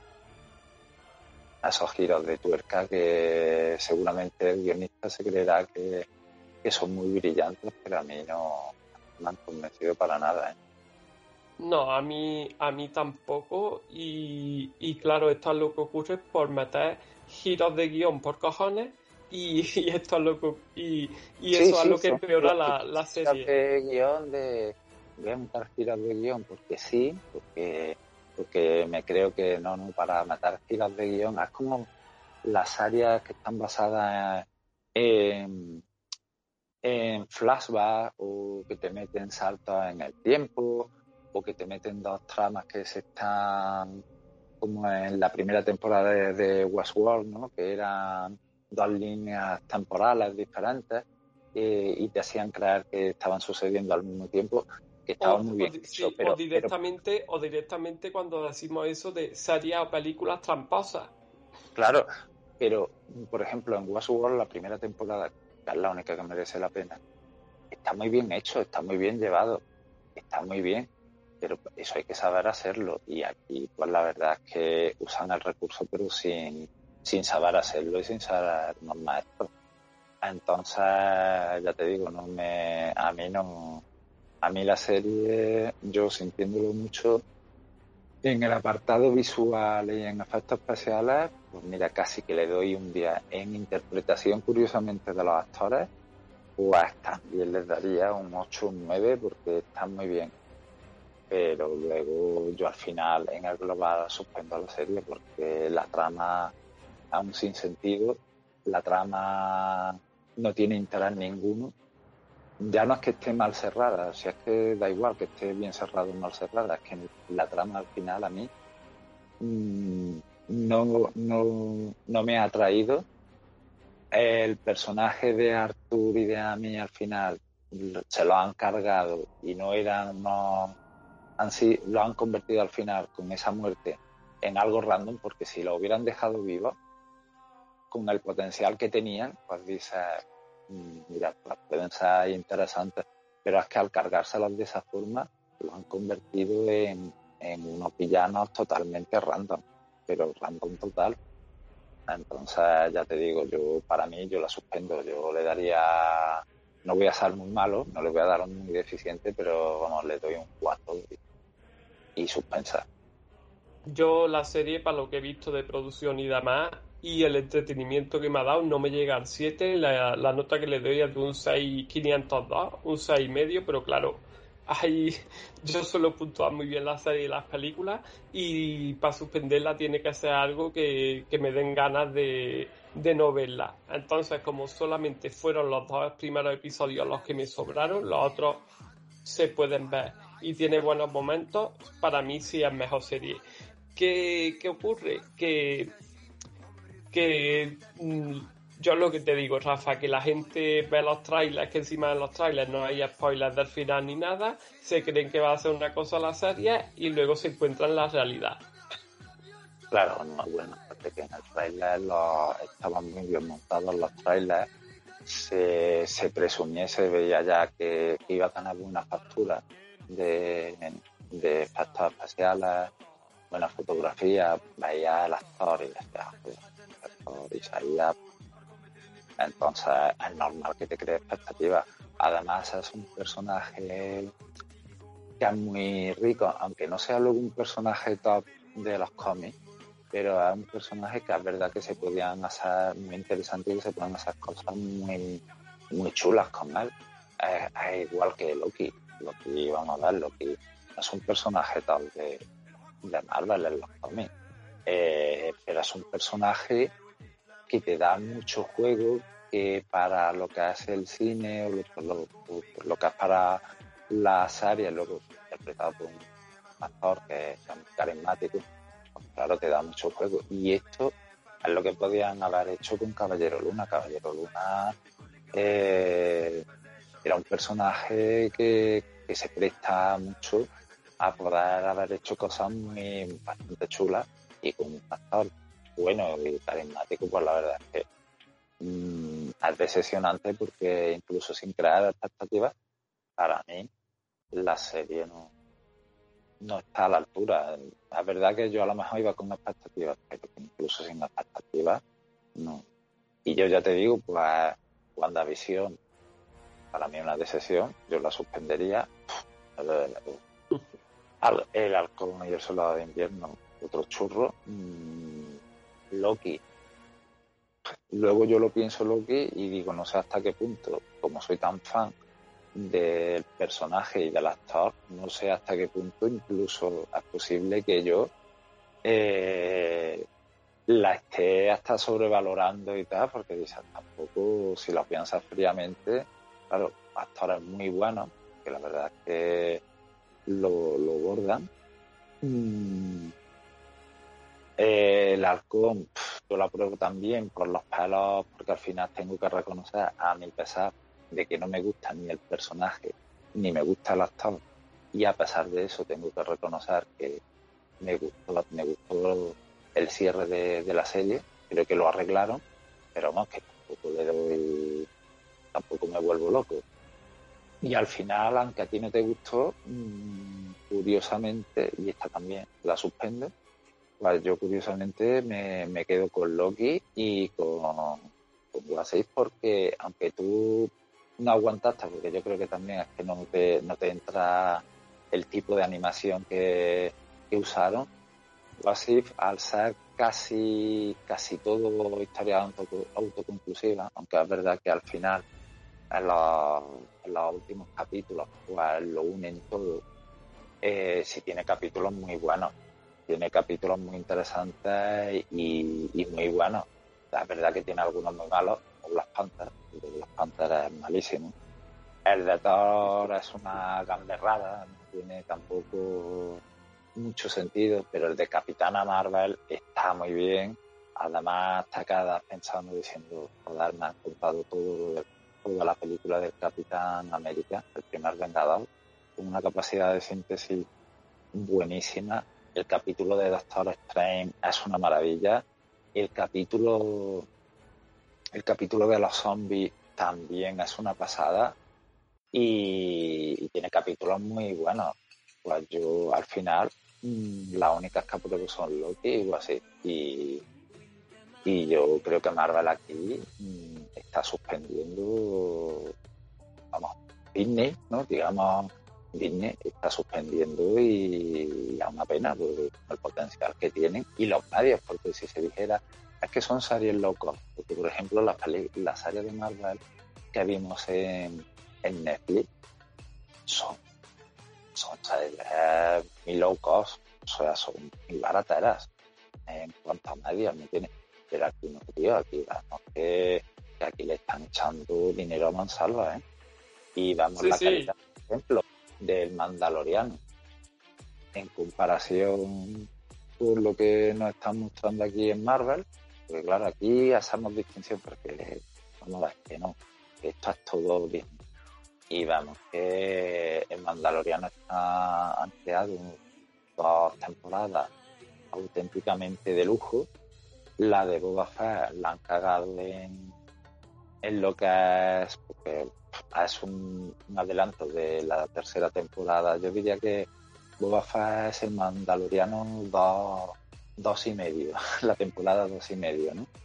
a esos giros de tuerca que seguramente el guionista se creerá que, que son muy brillantes, pero a mí no me han convencido para nada, ¿eh? No, a mí, a mí tampoco. Y, y claro, esto es lo que ocurre por meter giros de guión por cojones. Y, y esto es lo que, y, y Sí, eso es sí, lo que son empeora la, la giros serie. de guión, de voy a montar giros de guión porque sí, porque, porque me creo que no, no, para matar giros de guión es como las áreas que están basadas en, en flashback o que te meten saltos en el tiempo o que te meten dos tramas que se están como en la primera temporada de, de Westworld, ¿no? Que eran dos líneas temporales diferentes eh, y te hacían creer que estaban sucediendo al mismo tiempo, que O, estaba muy o, bien di- hecho, sí, o pero, pero directamente, o directamente cuando decimos eso de series o películas tramposas. claro, pero por ejemplo en Westworld la primera temporada, que es la única que merece la pena, está muy bien hecho, está muy bien llevado, está muy bien, pero eso hay que saber hacerlo. Y aquí, pues la verdad es que usan el recurso, pero sin, sin saber hacerlo y sin saber los maestros. Entonces, ya te digo, no me, a mí no, a mí la serie, yo sintiéndolo mucho en el apartado visual y en efectos especiales, pues mira, casi que le doy un día. En interpretación, curiosamente, de los actores, pues también les daría un ocho o un nueve porque están muy bien. Pero luego yo al final en el global suspendo la serie porque la trama es un sinsentido, la trama no tiene interés ninguno. Ya no es que esté mal cerrada, o sea, es que da igual que esté bien cerrada o mal cerrada, es que la trama al final a mí mmm, no, no, no me ha atraído. El personaje de Arthur y de Amy al final se lo han cargado y no eran unos han si, lo han convertido al final con esa muerte en algo random, porque si lo hubieran dejado vivo, con el potencial que tenían, pues dices, mmm, mira, pues pueden ser interesantes, pero es que al cargárselos de esa forma, lo han convertido en, en unos villanos totalmente random, pero random total. Entonces, ya te digo, yo para mí, yo la suspendo, yo le daría, no voy a ser muy malo, no le voy a dar un muy deficiente, pero vamos, le doy un cuatro y, y suspensa. Yo la serie, para lo que he visto de producción y demás, y el entretenimiento que me ha dado, no me llega al siete. La, la nota que le doy es de un seis mil quinientos dos, un seis y medio, pero claro, ahí yo suelo puntuar muy bien la serie y las películas, y para suspenderla tiene que ser algo que, que me den ganas de, de no verla. Entonces, como solamente fueron los dos primeros episodios los que me sobraron, los otros se pueden ver y tiene buenos momentos, para mí sí es mejor serie. ¿Qué, qué ocurre? Que, que mmm, yo lo que te digo, Rafa, que la gente ve los trailers, que encima de los trailers no hay spoilers del final ni nada, se creen que va a ser una cosa la serie y luego se encuentran la realidad. Claro, no, bueno, aparte que en el trailer los, estaban muy bien montados los trailers, se, se presumía, se veía ya que, que iba a tener buena factura de, de efectos especiales, buena fotografía, veía el actor y decía, joder, el actor Isaías, entonces es normal que te crees expectativas. Además es un personaje que es muy rico, aunque no sea luego un personaje top de los cómics, pero es un personaje que es verdad que se podían hacer muy interesantes y que se pueden hacer cosas muy, muy chulas con él. Es, es igual que Loki. Loki, vamos a ver, Loki es un personaje tal de, de Marvel en los cómics, eh, pero es un personaje que te da mucho juego, que para lo que es el cine o lo, lo, lo que es para las series, luego interpretado por un actor que es muy carismático, pues claro, te da mucho juego. Y esto es lo que podían haber hecho con Caballero Luna. Caballero Luna eh, era un personaje que, que se presta mucho a poder haber hecho cosas muy bastante chulas y con un actor bueno y carismático, pues la verdad es que mmm, es decepcionante porque incluso sin crear expectativas, para mí la serie no, no está a la altura. Es verdad que yo a lo mejor iba con expectativas, pero incluso sin expectativas, no. Y yo ya te digo, pues WandaVision, para mí una decepción, yo la suspendería. El Halcón y el Soldado de Invierno, otro churro. Loki. Luego yo lo pienso Loki y digo, no sé hasta qué punto, como soy tan fan del personaje y del actor, no sé hasta qué punto incluso es posible que yo eh, la esté hasta sobrevalorando y tal, porque dices, tampoco, si lo piensas fríamente, claro, actores muy buenos, que la verdad es que lo, lo bordan. Mm. Eh, el Halcón, pff, yo lo apruebo también por los pelos, porque al final tengo que reconocer, a mi pesar de que no me gusta ni el personaje, ni me gusta el actor, y a pesar de eso tengo que reconocer que me gustó, me gustó el cierre de, de la serie, creo que lo arreglaron, pero vamos, que tampoco le doy, tampoco me vuelvo loco. Y al final, aunque a ti no te gustó, mmm, curiosamente, y esta también la suspende, pues yo curiosamente me, me quedo con Loki y con, con What If, porque aunque tú no aguantaste, porque yo creo que también es que no te, no te entra el tipo de animación que, que usaron, What If, al ser casi, casi todo historia auto, autoconclusiva, aunque es verdad que al final en los, en los últimos capítulos pues lo unen todo, eh, sí tiene capítulos muy buenos, tiene capítulos muy interesantes y, y muy buenos. La verdad que tiene algunos muy malos, como Black Panther, el de Black Panther es malísimo. El de Thor es una gamberrada, no tiene tampoco mucho sentido, pero el de Capitana Marvel está muy bien. Además, está cada vez pensando, diciendo, joder, me han contado todo, toda la película del Capitán América, el primer Vengador, con una capacidad de síntesis buenísima. El capítulo de Doctor Strange es una maravilla. El capítulo, el capítulo de los zombies también es una pasada. Y, y tiene capítulos muy buenos. Pues yo al final mmm, las únicas que apruebo son Loki y así. Y, y yo creo que Marvel aquí mmm, está suspendiendo, vamos, Disney, ¿no? Digamos, Disney está suspendiendo y, y a una pena por el potencial que tienen y los medios, porque si se dijera, es que son series locos, porque por ejemplo las, las series de Marvel que vimos en, en Netflix son, son series muy low cost, o sea, son muy barateras en cuanto a medios, ¿me entiendes? Pero aquí no, tío, aquí vamos que, que aquí le están echando dinero a mansalva, ¿eh? Y vamos sí, la sí. calidad, por ejemplo, del Mandaloriano en comparación con lo que nos están mostrando aquí en Marvel, porque claro, aquí hacemos distinción porque vamos a ver que no, que esto es todo bien. Y vamos, que el Mandaloriano está, han creado dos temporadas auténticamente de lujo. La de Boba Fett la han cagado en, en lo que es, porque es un, un adelanto de la tercera temporada. Yo diría que Boba Fett es el Mandaloriano dos, dos y medio, la temporada dos y medio, ¿no?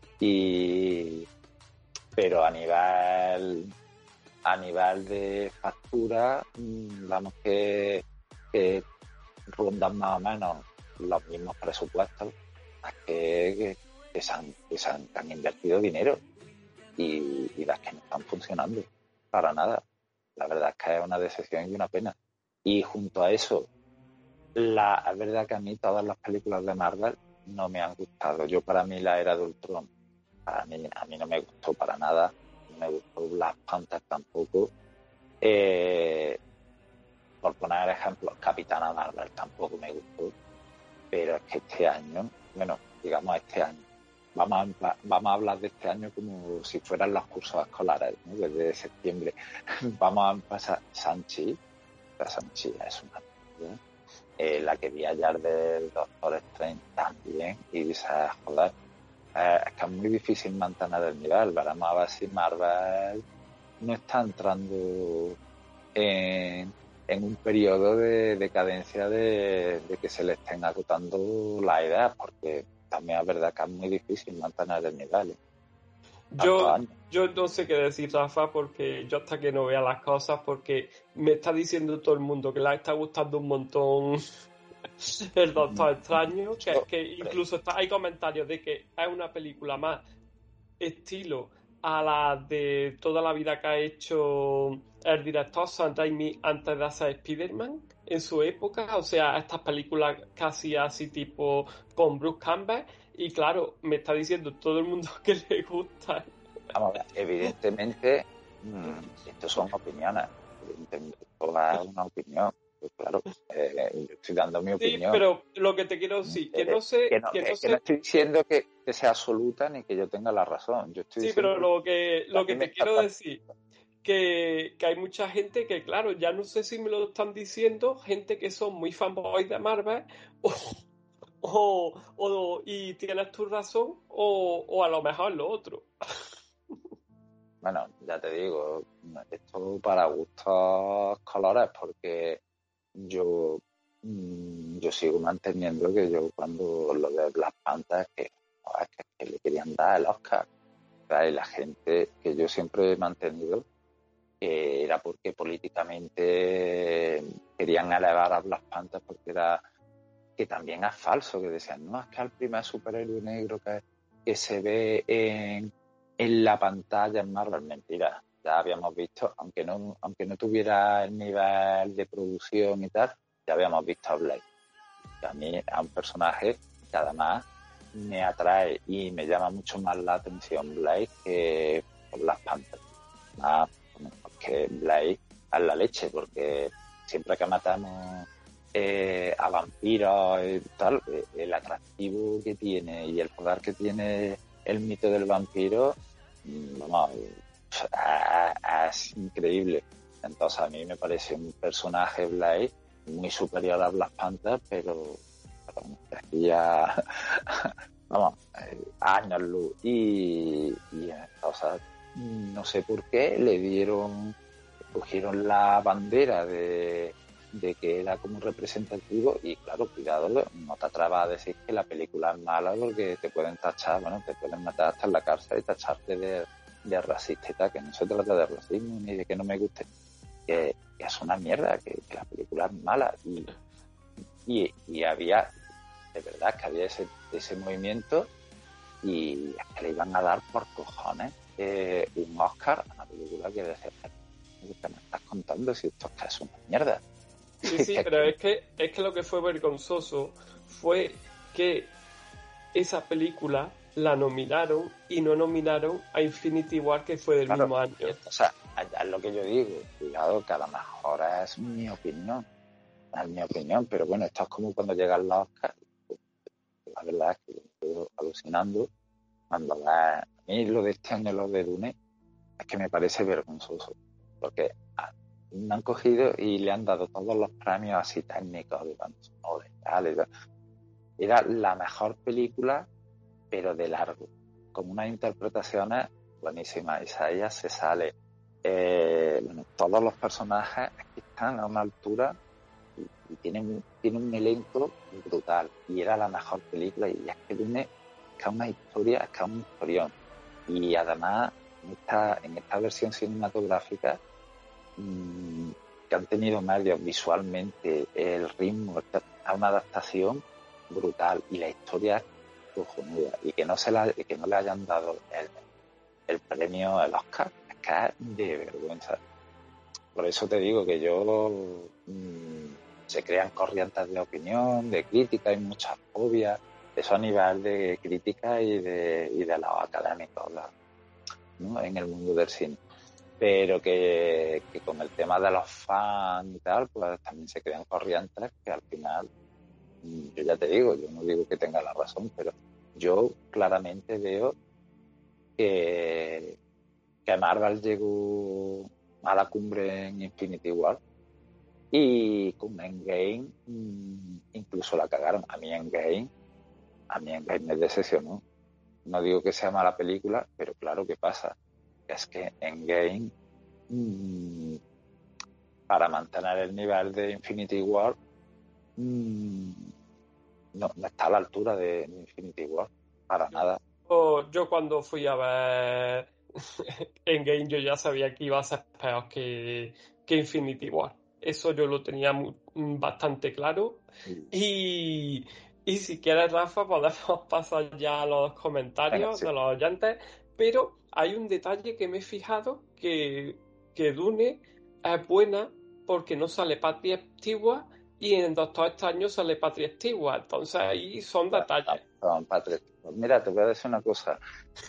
Y pero a nivel a nivel de factura, vamos que, que rondan más o menos los mismos presupuestos, que, que, que, se, han, que se han, que han invertido dinero y, y las que no están funcionando para nada. La verdad es que es una decepción y una pena. Y junto a eso, la, es verdad que a mí todas las películas de Marvel no me han gustado. Yo para mí la era de Ultron, para mí, a mí no me gustó para nada. No me gustó Black Panther tampoco. Eh, por poner ejemplos, Capitana Marvel tampoco me gustó. Pero es que este año, bueno, digamos este año, vamos a, vamos a hablar de este año como si fueran los cursos escolares, ¿no? Desde septiembre. Vamos a empezar Shang-Chi. Shang-Chi es una película. Eh, la que vi ayer del Doctor Strange también, y dices, joder, eh, es que es muy difícil mantener el nivel. Veremos a ver si Marvel no está entrando en, en un periodo de decadencia de, de que se le estén agotando las ideas, porque también es verdad que es muy difícil mantener el nivel. ¿eh? Yo, yo no sé qué decir, Rafa, porque yo hasta que no vea las cosas, porque me está diciendo todo el mundo que le está gustando un montón el Doctor Extraño, que, que incluso está, hay comentarios de que es una película más estilo a la de toda la vida que ha hecho el director Sam Raimi antes de hacer Spider-Man en su época, o sea, estas películas casi así tipo con Bruce Campbell, y claro, me está diciendo todo el mundo que le gusta. Vamos a ver, evidentemente, mmm, esto son opiniones, evidentemente toda es una opinión, pues claro, eh, yo estoy dando mi Sí, opinión. pero lo que te quiero decir, que no sé... Que no, que que, no, que no estoy diciendo que, que sea absoluta ni que yo tenga la razón, yo estoy sí, diciendo pero lo que, que a lo mí que me te está quiero dando. decir Que, que hay mucha gente que, claro, ya no sé si me lo están diciendo, gente que son muy fanboys de Marvel, o, o, o- y tienes tu razón, o, o a lo mejor lo otro. Bueno, ya te digo, esto para gustos colores, porque yo mm, yo sigo manteniendo que yo cuando lo de Black Panther que, joder, que, que le querían dar el Oscar, o sea, y la gente que yo siempre he mantenido que era porque políticamente querían elevar a Black Panther porque era que también es falso, que decían, no, es que el primer superhéroe negro que, que se ve en, en la pantalla en Marvel, mentira, ya habíamos visto, aunque no, aunque no tuviera el nivel de producción y tal, ya habíamos visto a Blade. Y a mí es un personaje que además me atrae y me llama mucho más la atención Blade que Black Panther. Más porque Blade es la leche, porque siempre que matamos eh, a vampiros y tal, eh, el atractivo que tiene y el poder que tiene el mito del vampiro, vamos, es, es increíble. Entonces a mí me parece un personaje Blade muy superior a Black Panther, pero, pero aquí ya vamos, eh, años luz y, y entonces no sé por qué le dieron, cogieron la bandera de, de que era como representativo y claro, cuidado, no te atrevas a decir que la película es mala porque te pueden tachar, bueno, te pueden matar hasta en la cárcel y tacharte de, de racista y tal, que no se trata de racismo ni de que no me guste, que, que es una mierda, que, que la película es mala y, y, y había, de verdad que había ese, ese movimiento y es que le iban a dar por cojones eh, un Oscar a una película que decía, ¿qué me estás contando si esto es que es una mierda? Sí, sí, pero es que, es que lo que fue vergonzoso fue que esa película la nominaron y no nominaron a Infinity War, que fue del claro, mismo año. O sea, es lo que yo digo, cuidado, que a lo mejor es mi opinión, es mi opinión, pero bueno, esto es como cuando llegan los Oscars. La verdad es que yo estoy alucinando cuando la, a mí lo de este año, lo de Dune, es que me parece vergonzoso, porque me han cogido y le han dado todos los premios así técnicos, de tanto, no, de tal, de tal. Era la mejor película, pero de largo, con unas interpretaciones buenísimas. Isaías se sale, eh, bueno, todos los personajes están a una altura y, y tienen, tienen un elenco brutal, y era la mejor película, y es que Dune es que es una historia, es que es un historión, y además en esta, en esta versión cinematográfica mmm, que han tenido medios visualmente, el ritmo, a una adaptación brutal y la historia cojonuda, y que no se la, que no le hayan dado el, el premio al Oscar, es que es de vergüenza. Por eso te digo que yo mmm, se crean corrientes de opinión, de crítica, hay muchas fobias, eso a nivel de crítica y de, y de los académicos, ¿no? En el mundo del cine, pero que, que con el tema de los fans y tal, pues también se crean corrientes que al final, yo ya te digo, yo no digo que tenga la razón, pero yo claramente veo que, que Marvel llegó a la cumbre en Infinity War y con Endgame mmm, incluso la cagaron. A mí Endgame, a mí Endgame me decepcionó, no digo que sea mala película, pero claro, ¿qué pasa? Es que Endgame, mmm, para mantener el nivel de Infinity War, mmm, no, no está a la altura de Infinity War, para nada. O yo cuando fui a ver Endgame yo ya sabía que iba a ser peor que, que Infinity War. Eso yo lo tenía mu- bastante claro. Y, y si quieres, Rafa, podemos pasar ya a los Venga, comentarios sí. de los oyentes. Pero hay un detalle que me he fijado que, que Dune es buena porque no sale Patrick Stewart y en Doctor Extraño sale Patrick Stewart. Entonces ahí son Bueno, detalles. Don Patrick, pues mira, te voy a decir una cosa.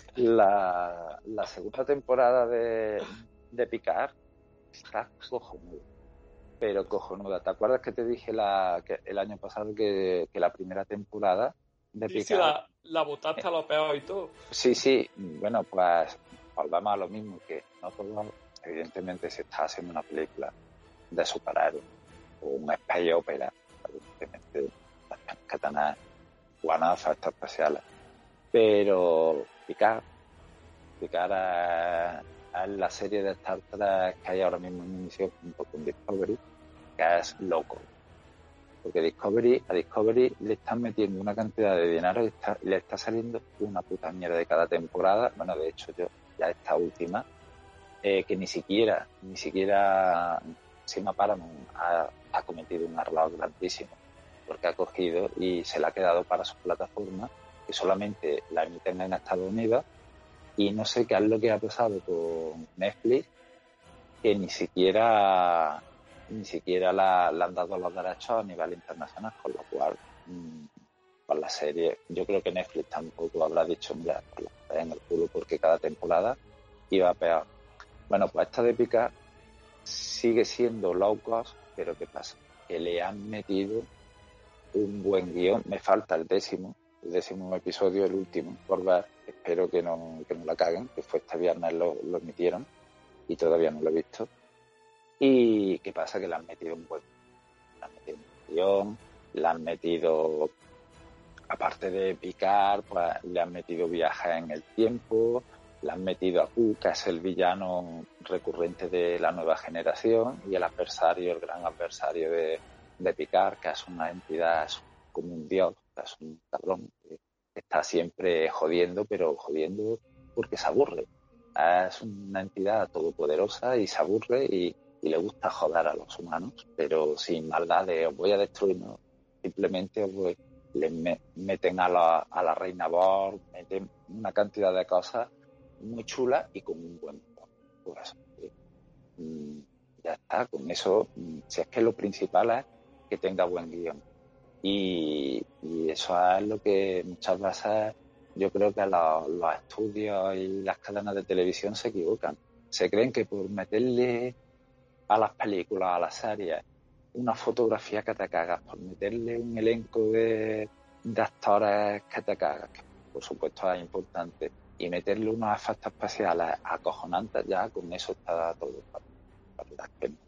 La, la segunda temporada de, de Picard está cojonuda, pero cojonuda. ¿Te acuerdas que te dije la, que el año pasado que, que la primera temporada de Sí, sí, Picard? la, la botaste a lo peor y todo. Sí, sí, bueno, pues volvamos a lo mismo, que no todo, evidentemente, se está haciendo una película de superhéroes o un space opera, evidentemente, que tener buenos efectos especiales. Pero Picard, Picard es, es la serie de Star Trek que hay ahora mismo en emisión junto con Discovery, que es loco. Porque Discovery, a Discovery le están metiendo una cantidad de dinero y, está, y le está saliendo una puta mierda de cada temporada. Bueno, de hecho, yo ya esta última, eh, que ni siquiera, ni siquiera Sima Paramount ha, ha cometido un error grandísimo, porque ha cogido y se la ha quedado para su plataforma, que solamente la emiten en Estados Unidos, y no sé qué es lo que ha pasado con Netflix, que ni siquiera ni siquiera la, le han dado los derechos a nivel internacional, con lo cual mmm, con la serie, yo creo que Netflix tampoco habrá dicho, mira, en el culo, porque cada temporada iba peor. Bueno, pues esta de Picard sigue siendo low cost, pero ¿qué pasa? Que le han metido un buen guión. Me falta el décimo, el décimo episodio, el último, por ver. Espero que no, que no la caguen, que fue este viernes lo, lo emitieron y todavía no lo he visto. Y qué pasa, que le han metido un buen, le han metido un guión, le han metido, aparte de picar, pues le han metido viajes en el tiempo, le han metido a Q, que es el villano recurrente de la nueva generación, y el adversario, el gran adversario de, de Picard, que es una entidad, es como un dios, es un cabrón, que está siempre jodiendo, pero jodiendo porque se aburre. Es una entidad todopoderosa y se aburre y, y le gusta joder a los humanos, pero sin maldad de os voy a destruir, no. Simplemente os voy, le me, meten a la, a la reina Borg, meten una cantidad de cosas muy chulas y con un buen tono. Pues, eh, mm, ya está, con eso, mm, si es que lo principal es que tenga buen guión. Y, y eso es lo que muchas veces yo creo que los, los estudios y las cadenas de televisión se equivocan. Se creen que por meterle a las películas, a las series, una fotografía que te cagas, por meterle un elenco de, de actores que te cagas, que por supuesto es importante, y meterle unos efectos especiales acojonantes, ya con eso está todo. La verdad es que no.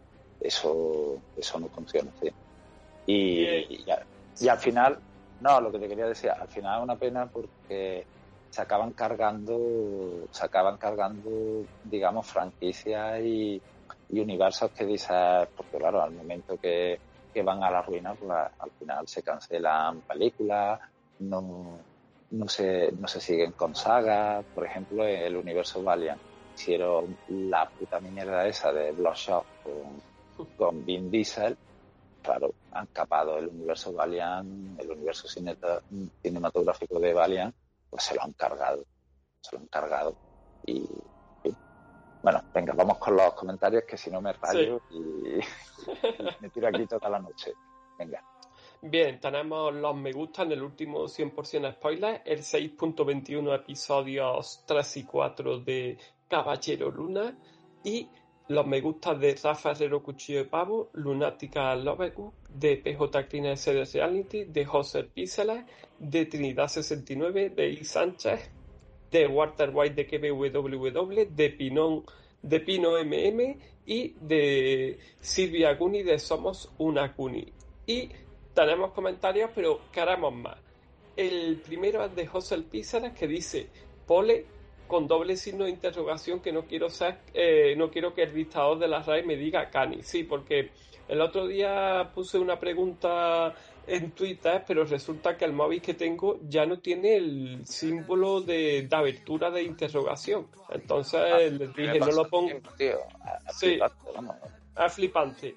Eso, eso no funciona así. Bien. Y, y, y al final, no, lo que te quería decir, al final es una pena porque se acaban cargando, se acaban cargando, digamos, franquicias y, y universos que dices, porque claro, al momento que, que van a la ruina, pues al final se cancelan películas, no, no se, no se siguen con sagas. Por ejemplo, en el universo Valiant hicieron la puta mierda esa de Bloodshot con, con Vin Diesel. Claro, han capado el universo Valiant, el universo cinematográfico de Valiant, pues se lo han cargado, se lo han cargado. Y, y bueno, venga, vamos con los comentarios, que si no me rayo Sí. y, y me tiro aquí toda la noche. Venga. Bien, tenemos los me gusta en el último cien por ciento spoiler, el seis punto veintiuno episodios tres y cuatro de Caballero Luna, y los me gusta de Rafa Herrero Cuchillo de Pavo, Lunática Lovegood, de P J Cleaner Series Reality, de José Píceles, de Trinidad sesenta y nueve, de I. Sánchez, de Walter White de K W W, de Pinón de Pino M M y de Silvia Cuni de Somos una Cuni. Y tenemos comentarios, pero queremos más. El primero es de José El Pízaras, que dice: Pole, con doble signo de interrogación, que no quiero ser, eh, no quiero que el dictador de la R A E me diga Cani. Sí, porque el otro día puse una pregunta en Twitter, pero resulta que el móvil que tengo ya no tiene el símbolo de, de abertura de interrogación. Entonces Ah, les me dije, no pasa lo pongo. tiempo, tío. A, a Sí, fliparte, vamos. es flipante.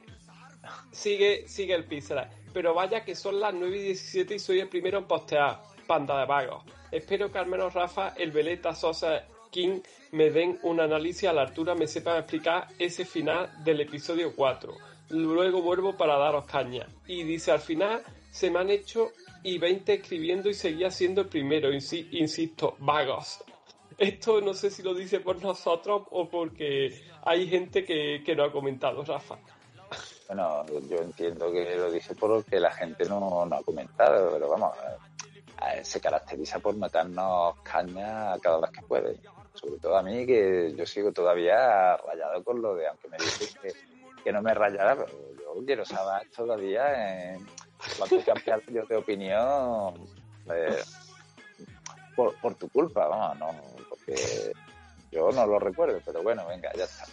Sigue, sigue el Píxeles. Pero vaya que son las nueve y diecisiete y soy el primero en postear. Panda de vagos. Espero que al menos Rafa, el Veleta, Sosa, King me den un análisis a la altura, me sepan explicar ese final del episodio cuatro. Luego vuelvo para daros caña. Y dice: al final se me han hecho y veinte escribiendo y seguía siendo el primero. Insi- insisto, vagos. Esto no sé si lo dice por nosotros o porque hay gente que, que no ha comentado, Rafa. Bueno, yo entiendo que lo dice porque la gente no, no ha comentado, pero vamos, eh, se caracteriza por meternos caña cada vez que puede. Sobre todo a mí, que yo sigo todavía rayado con lo de, aunque me dices que, que no me rayara, pero yo quiero saber todavía en cuánto he cambiado yo de opinión eh, por, por tu culpa, vamos, no, porque yo no lo recuerdo, pero bueno, venga, ya está.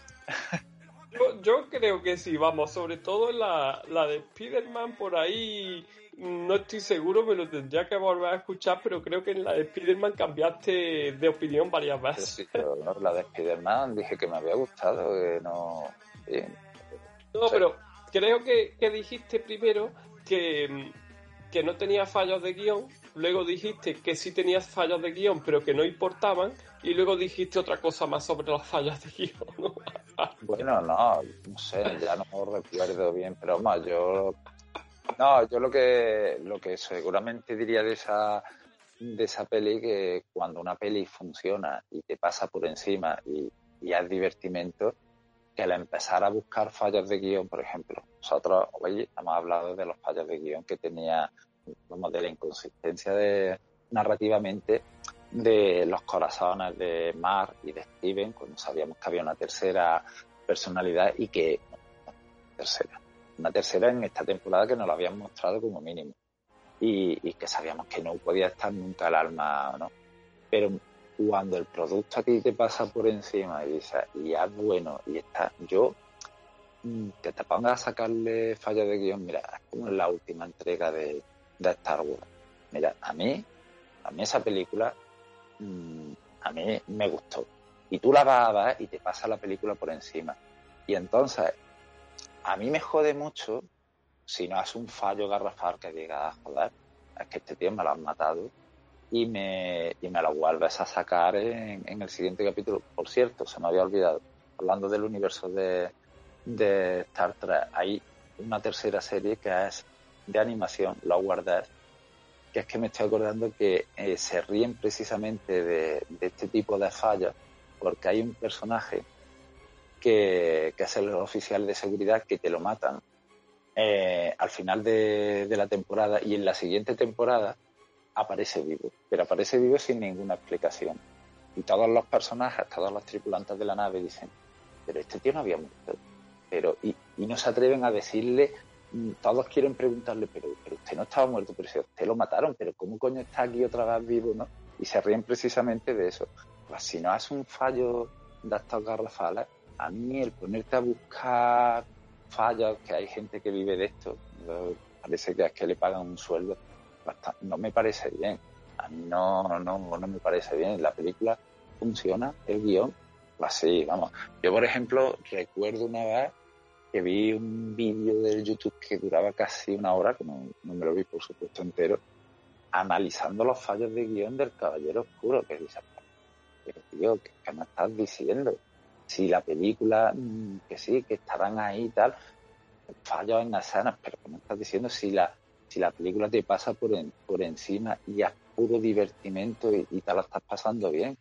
Yo, yo creo que sí, vamos, sobre todo la, la de Spider-Man por ahí, no estoy seguro, me lo tendría que volver a escuchar, pero creo que en la de Spider-Man cambiaste de opinión varias Pero veces. sí, pero no, la de Spider-Man dije que me había gustado, que no... sí, No, sí. pero creo que, que dijiste primero que, que no tenía fallos de guión, luego dijiste que sí tenías fallos de guión, pero que no importaban, y luego dijiste otra cosa más sobre los fallos de guión, ¿no? Bueno, no, no sé, ya no recuerdo bien, pero más, yo... No, yo lo que, lo que seguramente diría de esa, de esa peli, que cuando una peli funciona y te pasa por encima y, y es divertimento, que al empezar a buscar fallos de guión, por ejemplo, nosotros hoy hemos hablado de los fallos de guión que tenía, vamos, de la inconsistencia de, narrativamente de los corazones de Mark y de Steven, cuando sabíamos que había una tercera personalidad y que... tercera. Una tercera en esta temporada que nos lo habían mostrado como mínimo. Y, y que sabíamos que no podía estar nunca el alma, ¿no? Pero cuando el producto a ti te pasa por encima y dices, y es bueno, y está, yo, que te pongas a sacarle fallos de guión, mira, es como en la última entrega de, de Star Wars. Mira, a mí, a mí esa película, mmm, a mí me gustó. Y tú la vas a ver y te pasa la película por encima. Y entonces, a mí me jode mucho si no es un fallo garrafal que diga, joder, es que este tío me lo han matado y me, y me lo vuelves a sacar en, en el siguiente capítulo. Por cierto, se me había olvidado, hablando del universo de, de Star Trek, hay una tercera serie que es de animación, Lower Death, que es que me estoy acordando que eh, se ríen precisamente de, de este tipo de fallos porque hay un personaje que, que es el oficial de seguridad que te lo matan eh, al final de, de la temporada, y en la siguiente temporada aparece vivo, pero aparece vivo sin ninguna explicación. Y todos los personajes, todos los tripulantes de la nave dicen, pero este tío no había muerto. Pero, y, y no se atreven a decirle, todos quieren preguntarle, pero, pero usted no estaba muerto, pero si a usted lo mataron, pero ¿cómo coño está aquí otra vez vivo, no? Y se ríen precisamente de eso. Pues si no es un fallo de estos garrafales, a mí el ponerte a buscar fallos, que hay gente que vive de esto, parece que es que le pagan un sueldo, bastante, no me parece bien. A mí no, no, no, no me parece bien. La película funciona, el guión, así, vamos. Yo, por ejemplo, recuerdo una vez que vi un vídeo de YouTube que duraba casi una hora, que no, no me lo vi, por supuesto, entero, analizando los fallos de guión del Caballero Oscuro, que dice, pero tío, ¿qué, qué me estás diciendo? Si la película, que sí, que estarán ahí y tal, fallos en escenas, pero ¿qué me estás diciendo? Si la, si la película te pasa por, en, por encima y es puro divertimento y, y te la estás pasando bien.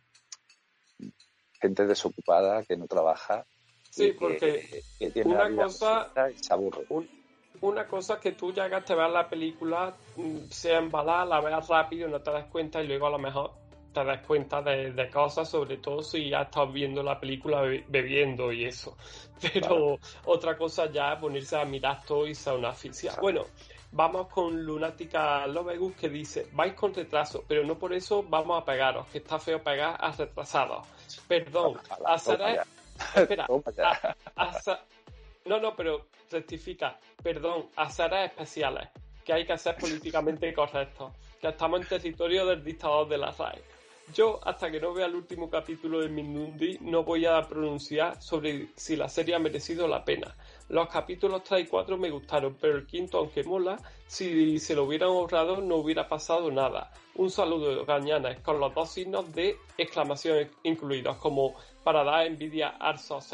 Gente desocupada que no trabaja Sí, y que, porque que tiene la una vida cosa, y se aburre. un, una cosa es que tú llegaste a ver la película, sea embalada, la veas rápido, no te das cuenta y luego a lo mejor te das cuenta de, de cosas, sobre todo si ya estás viendo la película bebiendo y eso. Pero claro, otra cosa ya es ponerse a mirar todo y ser una asfixia. Bueno, Vamos con Lunática Lovegood, que dice: vais con retraso, pero no por eso vamos a pegaros, que está feo pegar a retrasados. Perdón, a Sara... Espera, a, a Sa... no, no, pero rectifica. Perdón, a Sara especiales, que hay que ser políticamente correctos, que estamos en territorio del dictador de la R A E. Yo, hasta que no vea el último capítulo de Mindundi, no voy a pronunciar sobre si la serie ha merecido la pena. Los capítulos tres y cuatro me gustaron, pero el quinto, aunque mola, si se lo hubieran ahorrado no hubiera pasado nada. Un saludo, gañanes, con los dos signos de exclamación incluidos, como para dar envidia al Sose.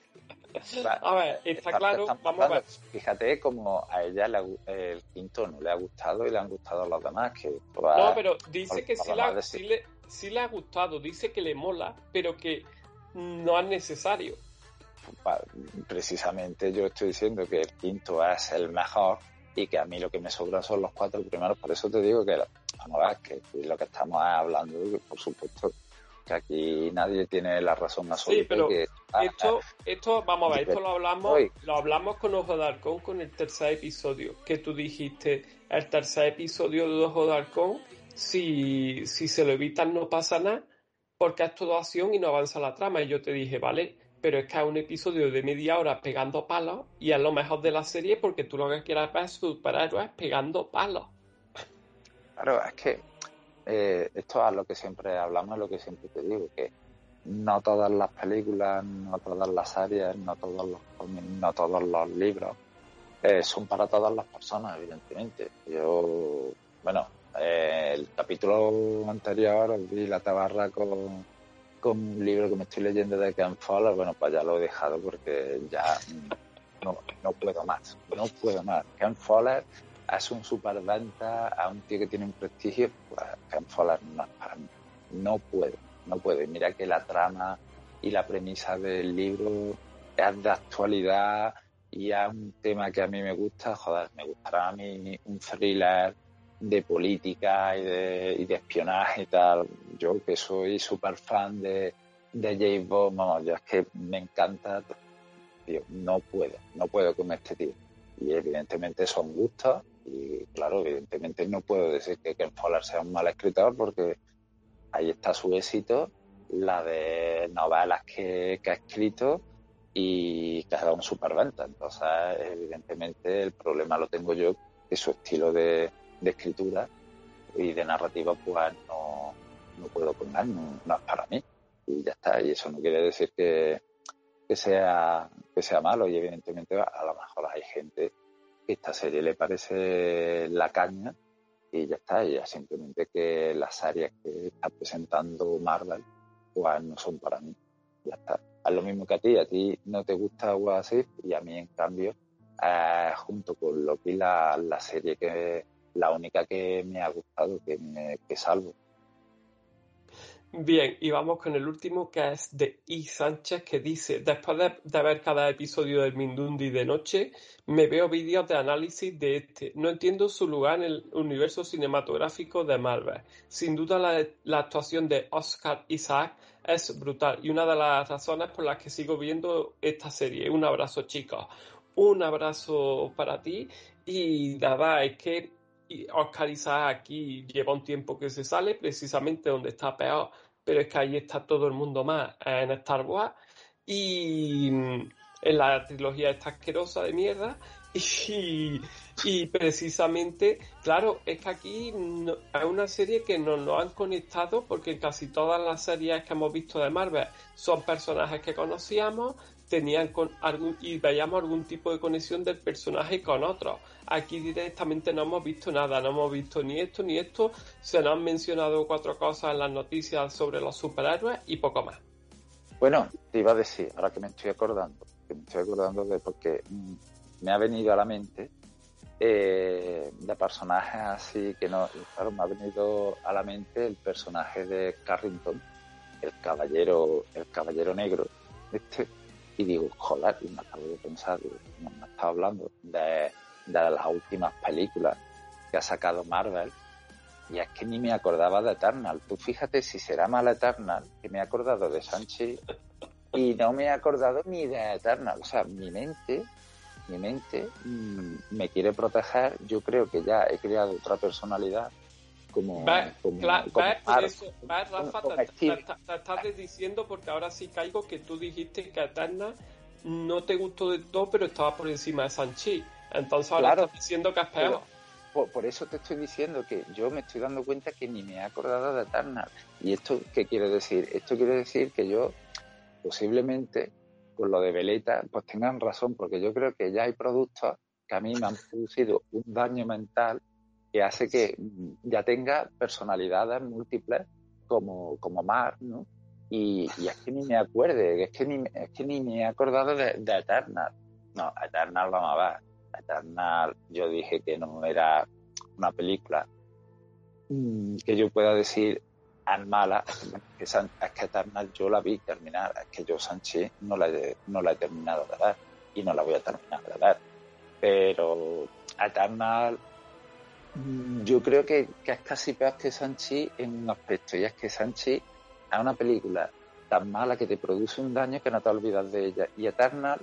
A ver, está claro, vamos a ver. Fíjate como a ella le, el quinto no le ha gustado y le han gustado los demás. Que no, pero dice que sí, la, sí, le, sí le ha gustado, dice que le mola, pero que no es necesario. Precisamente yo estoy diciendo que el quinto es el mejor y que a mí lo que me sobra son los cuatro primeros. Por eso te digo que, vamos a ver, que lo que estamos hablando, por supuesto, que aquí nadie tiene la razón absoluta. Sí, pero que, esto, esto, vamos a ver, esto lo hablamos, lo hablamos con Ojo de Halcón con el tercer episodio, que tú dijiste, el tercer episodio de Ojo de Halcón, si, si se lo evitan no pasa nada, porque es todo acción y no avanza la trama. Y yo te dije, vale, pero es que es un episodio de media hora pegando palos y es lo mejor de la serie porque tú lo que quieras ver es superhéroes pegando palos. Claro, es que eh, esto es lo que siempre hablamos, es lo que siempre te digo, que no todas las películas, no todas las series, no todos los cómics, no todos los libros eh, son para todas las personas, evidentemente. Yo, bueno, eh, el capítulo anterior vi la tabarra con, con un libro que me estoy leyendo de Ken Follett. Bueno, pues ya lo he dejado porque ya no, no puedo más, no puedo más. Ken Follett es un superventa, a un tío que tiene un prestigio, pues Ken Follett no es para mí, no puedo. No puedo. Y mira que la trama y la premisa del libro es de actualidad y es un tema que a mí me gusta. Joder, me gustará a mí un thriller de política y de, y de espionaje y tal. Yo que soy súper fan de, de James Bond, vamos, yo es que me encanta. Tío, no puedo, no puedo con este tío. Y evidentemente son gustos y claro, evidentemente no puedo decir que Ken Follett sea un mal escritor porque ahí está su éxito, la de novelas que, que ha escrito y que ha dado un superventa. Entonces, evidentemente, el problema lo tengo yo, que su estilo de, de escritura y de narrativa, pues no, no puedo poner, no, no es para mí. Y ya está. Y eso no quiere decir que, que, sea, que sea malo. Y evidentemente, a lo mejor hay gente que esta serie le parece la caña. Y ya está, ya simplemente que las áreas que está presentando Marvel pues no son para mí. Ya está. Es lo mismo que a ti, a ti no te gusta What If y a mí en cambio, eh, junto con lo que la, la serie que la única que me ha gustado, que me que salvo. Bien, y vamos con el último, que es de I. Sánchez, que dice: después de, de ver cada episodio del Mindundi de noche, me veo vídeos de análisis de este. No entiendo su lugar en el universo cinematográfico de Marvel. Sin duda la, la actuación de Oscar Isaac es brutal y una de las razones por las que sigo viendo esta serie. Un abrazo, chicos. Un abrazo para ti y nada, es que Oscar Isaac aquí lleva un tiempo que se sale, precisamente donde está peor, pero es que ahí está todo el mundo más en Star Wars y en la trilogía esta asquerosa de mierda y, y precisamente, claro, es que aquí no, es una serie que nos lo han conectado porque casi todas las series que hemos visto de Marvel son personajes que conocíamos, tenían con algún, y veíamos algún tipo de conexión del personaje con otros. Aquí directamente no hemos visto nada, no hemos visto ni esto ni esto, se nos han mencionado cuatro cosas en las noticias sobre los superhéroes y poco más. Bueno, te iba a decir, ahora que me estoy acordando, que me estoy acordando de porque mmm, me ha venido a la mente eh, de personajes así que no, claro, me ha venido a la mente el personaje de Carrington, el caballero, el caballero negro, este. Y digo, joder, y me acabo de pensar, me ha estado hablando de, de las últimas películas que ha sacado Marvel, y es que ni me acordaba de Eternal. Tú fíjate si será mala Eternal, que me he acordado de Shang-Chi y no me he acordado ni de Eternal. O sea, mi mente mi mente mmm, me quiere proteger. Yo creo que ya he creado otra personalidad como, ¿Ves? como, Cla- como ¿Ves? Por Mark, eso, ¿ves, como, Rafa? Te, como te- Steve. te- te estás diciendo porque ahora sí caigo que tú dijiste que Eterna no te gustó de todo, pero estaba por encima de Sanchi. Entonces ahora Claro, estás diciendo que es pero peor. por, por eso te estoy diciendo que yo me estoy dando cuenta que ni me he acordado de Eternal. ¿Y esto qué quiere decir? Esto quiere decir que yo posiblemente con lo de Veleta pues tengan razón, porque yo creo que ya hay productos que a mí me han producido un daño mental que hace que ya tenga personalidades múltiples como, como Mark, ¿no? Y, y es que ni me acuerde, es que ni, es que ni me he acordado de, de Eternal. No, Eternal vamos a ver. Eternal, yo dije que no era una película mmm, que yo pueda decir es mala, es que, es que Eternal yo la vi terminar, es que yo Sanchi no la, he, no la he terminado de ver y no la voy a terminar de ver. Pero Eternal mmm, yo creo que, que es casi peor que Sanchi en un aspecto, y es que Sanchi es una película tan mala que te produce un daño que no te olvidas de ella. Y Eternal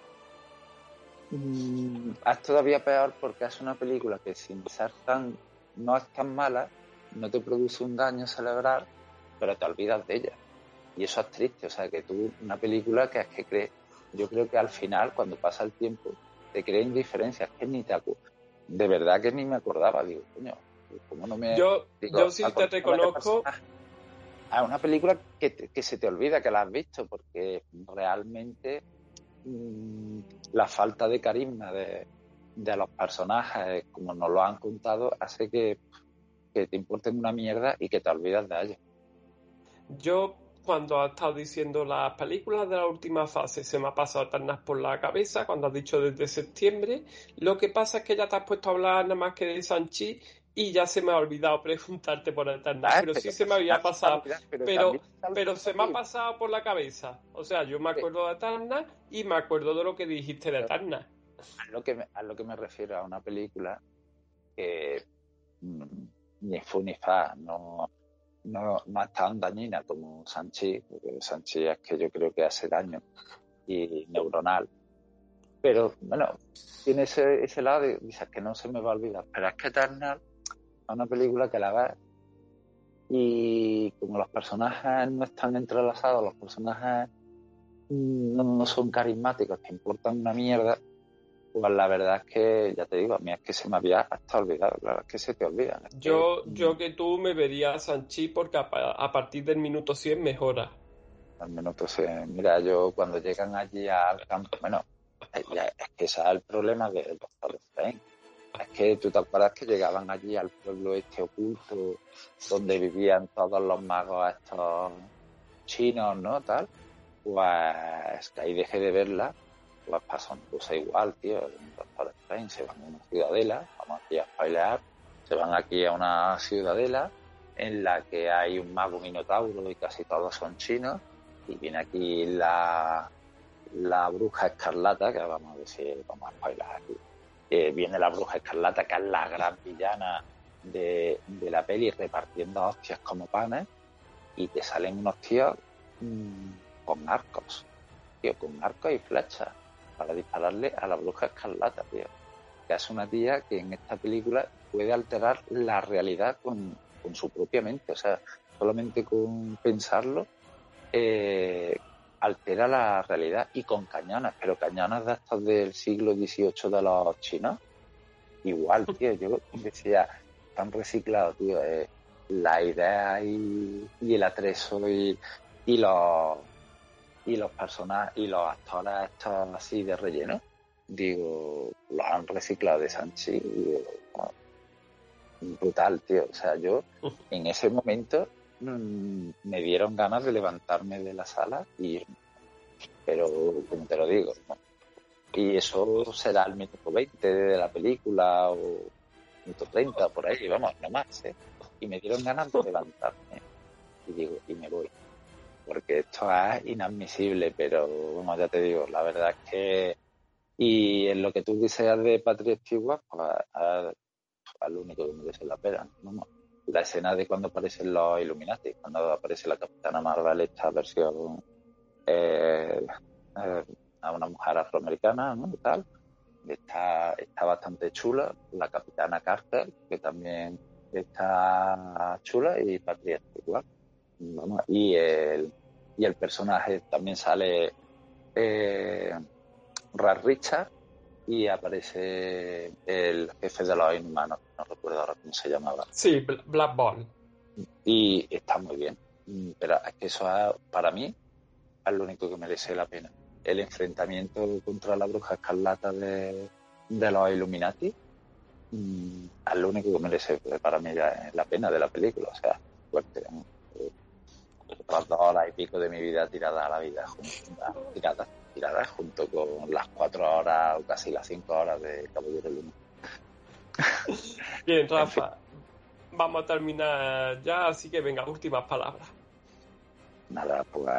Mm, es todavía peor porque es una película que sin ser tan, no es tan mala, no te produce un daño cerebral, pero te olvidas de ella. Y eso es triste, o sea que tú, una película que es que crees, yo creo que al final, cuando pasa el tiempo, te crea indiferencia, es que ni te acuerdas. De verdad que ni me acordaba, digo, coño, ¿cómo no me...? Yo, yo Digo, sí te acordarme de reconozco. personajes. Es una película que, te- que se te olvida que la has visto, porque realmente mmm, la falta de carisma de, de los personajes, como nos lo han contado, hace que, que te importen una mierda y que te olvidas de ellos. Yo, cuando has estado diciendo las películas de la última fase, se me ha pasado Eternas por la cabeza, cuando has dicho desde septiembre. Lo que pasa es que ya te has puesto a hablar nada más que de Sanchi y ya se me ha olvidado preguntarte por Eternas, ¿Sabes? pero sí Pero se al me había final no te pasado. olvidas, pero Pero, también te pero olvidas se me ha de pasado por la cabeza. O sea, yo me ti. acuerdo de Eternas y me acuerdo de lo que dijiste de Pero Eternas. a lo que me, a lo que me refiero a una película que mmm, ni fu ni fa, no, no, no es tan dañina como Sanchi, porque Sanchi es que yo creo que hace daño y neuronal. Pero bueno, tiene ese, ese lado de, dices que no se me va a olvidar. Pero es que Eternal es una película que la ves y como los personajes no están entrelazados, los personajes no, no son carismáticos, te importan una mierda, pues la verdad es que, ya te digo, a mí es que se me había hasta olvidado, claro, es que se te olvida. Es que, Yo, yo que tú me vería a Sanchi porque a, pa- a partir del minuto cien mejora. al minuto se, mira, yo cuando llegan allí al campo, bueno, es, es que ese es el problema del Doctor Strange. Es que tú te acuerdas que llegaban allí al pueblo este oculto, donde vivían todos los magos estos chinos, ¿no? Tal. Pues que ahí dejé de verla, pues pasa una cosa igual, tío. En Doctor Strange se van a una ciudadela, vamos aquí a spoilear, se van aquí a una ciudadela en la que hay un mago minotauro y casi todos son chinos, y viene aquí la, la bruja escarlata, que vamos a decir, vamos a spoiler aquí. Eh, viene la bruja escarlata, que es la gran villana de, de la peli, repartiendo hostias como panes, y te salen unos tíos mmm, con arcos, tío, con arcos y flechas, para dispararle a la bruja escarlata, tío. Que es una tía que en esta película puede alterar la realidad con, con su propia mente, o sea, solamente con pensarlo, eh, altera la realidad, y con cañones, pero cañones de estos del siglo dieciocho de los chinos, igual, tío, yo decía, están reciclados, tío, eh, la idea y, y el atrezo y, y los y los personajes y los actores estos así de relleno, digo, los han reciclado de Sanchi, y digo, bueno, brutal, tío, o sea, yo en ese momento mmm, me dieron ganas de levantarme de la sala y, pero como te lo digo, ¿no? Y eso será el minuto veinte de la película o minuto treinta por ahí, vamos, no más, ¿eh? Y me dieron ganas de levantarme y digo, y me voy, porque esto es inadmisible, pero bueno, ya te digo, la verdad es que, y en lo que tú dices de Patrick Stewart, pues es, es lo único que merece la pena, ¿no? La escena de cuando aparecen los Illuminati, cuando aparece la Capitana Marvel, esta versión eh, eh, a una mujer afroamericana, ¿no? Y tal, está, está bastante chula. La Capitana Carter, que también está chula, y Patricia igual. Vamos, y el y el personaje también sale eh, Ray Richard, y aparece el jefe de los Inhumanos, no recuerdo ahora cómo se llamaba. Sí, Black Ball. Y está muy bien, pero es que eso es, para mí es lo único que merece la pena. El enfrentamiento contra la Bruja Escarlata de, de los Illuminati es lo único que merece para mí la pena de la película. O sea, fuerte, ¿no? Las dos horas y pico de mi vida tirada a la vida, tiradas, tiradas junto con las cuatro horas o casi las cinco horas de Caballero Luna. Bien, Rafa, vamos a terminar ya, así que venga, últimas palabras. Nada, pues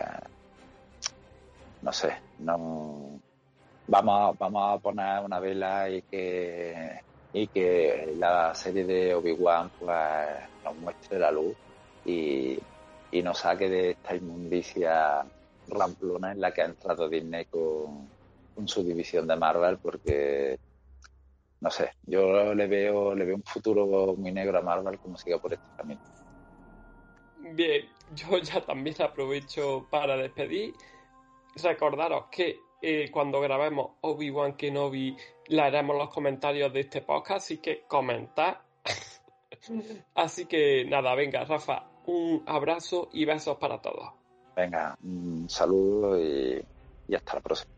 no sé, no vamos, vamos a poner una vela y que y que la serie de Obi-Wan pues nos muestre la luz y, y nos saque de esta inmundicia ramplona en la que ha entrado Disney con, con su división de Marvel, porque no sé, yo le veo le veo un futuro muy negro a Marvel como siga por este camino. Bien, yo ya también aprovecho para despedir. Recordaros que eh, cuando grabemos Obi-Wan Kenobi le haremos los comentarios de este podcast, así que comentad. Así que nada, venga, Rafa, un abrazo y besos para todos. Venga, un saludo y, y hasta la próxima.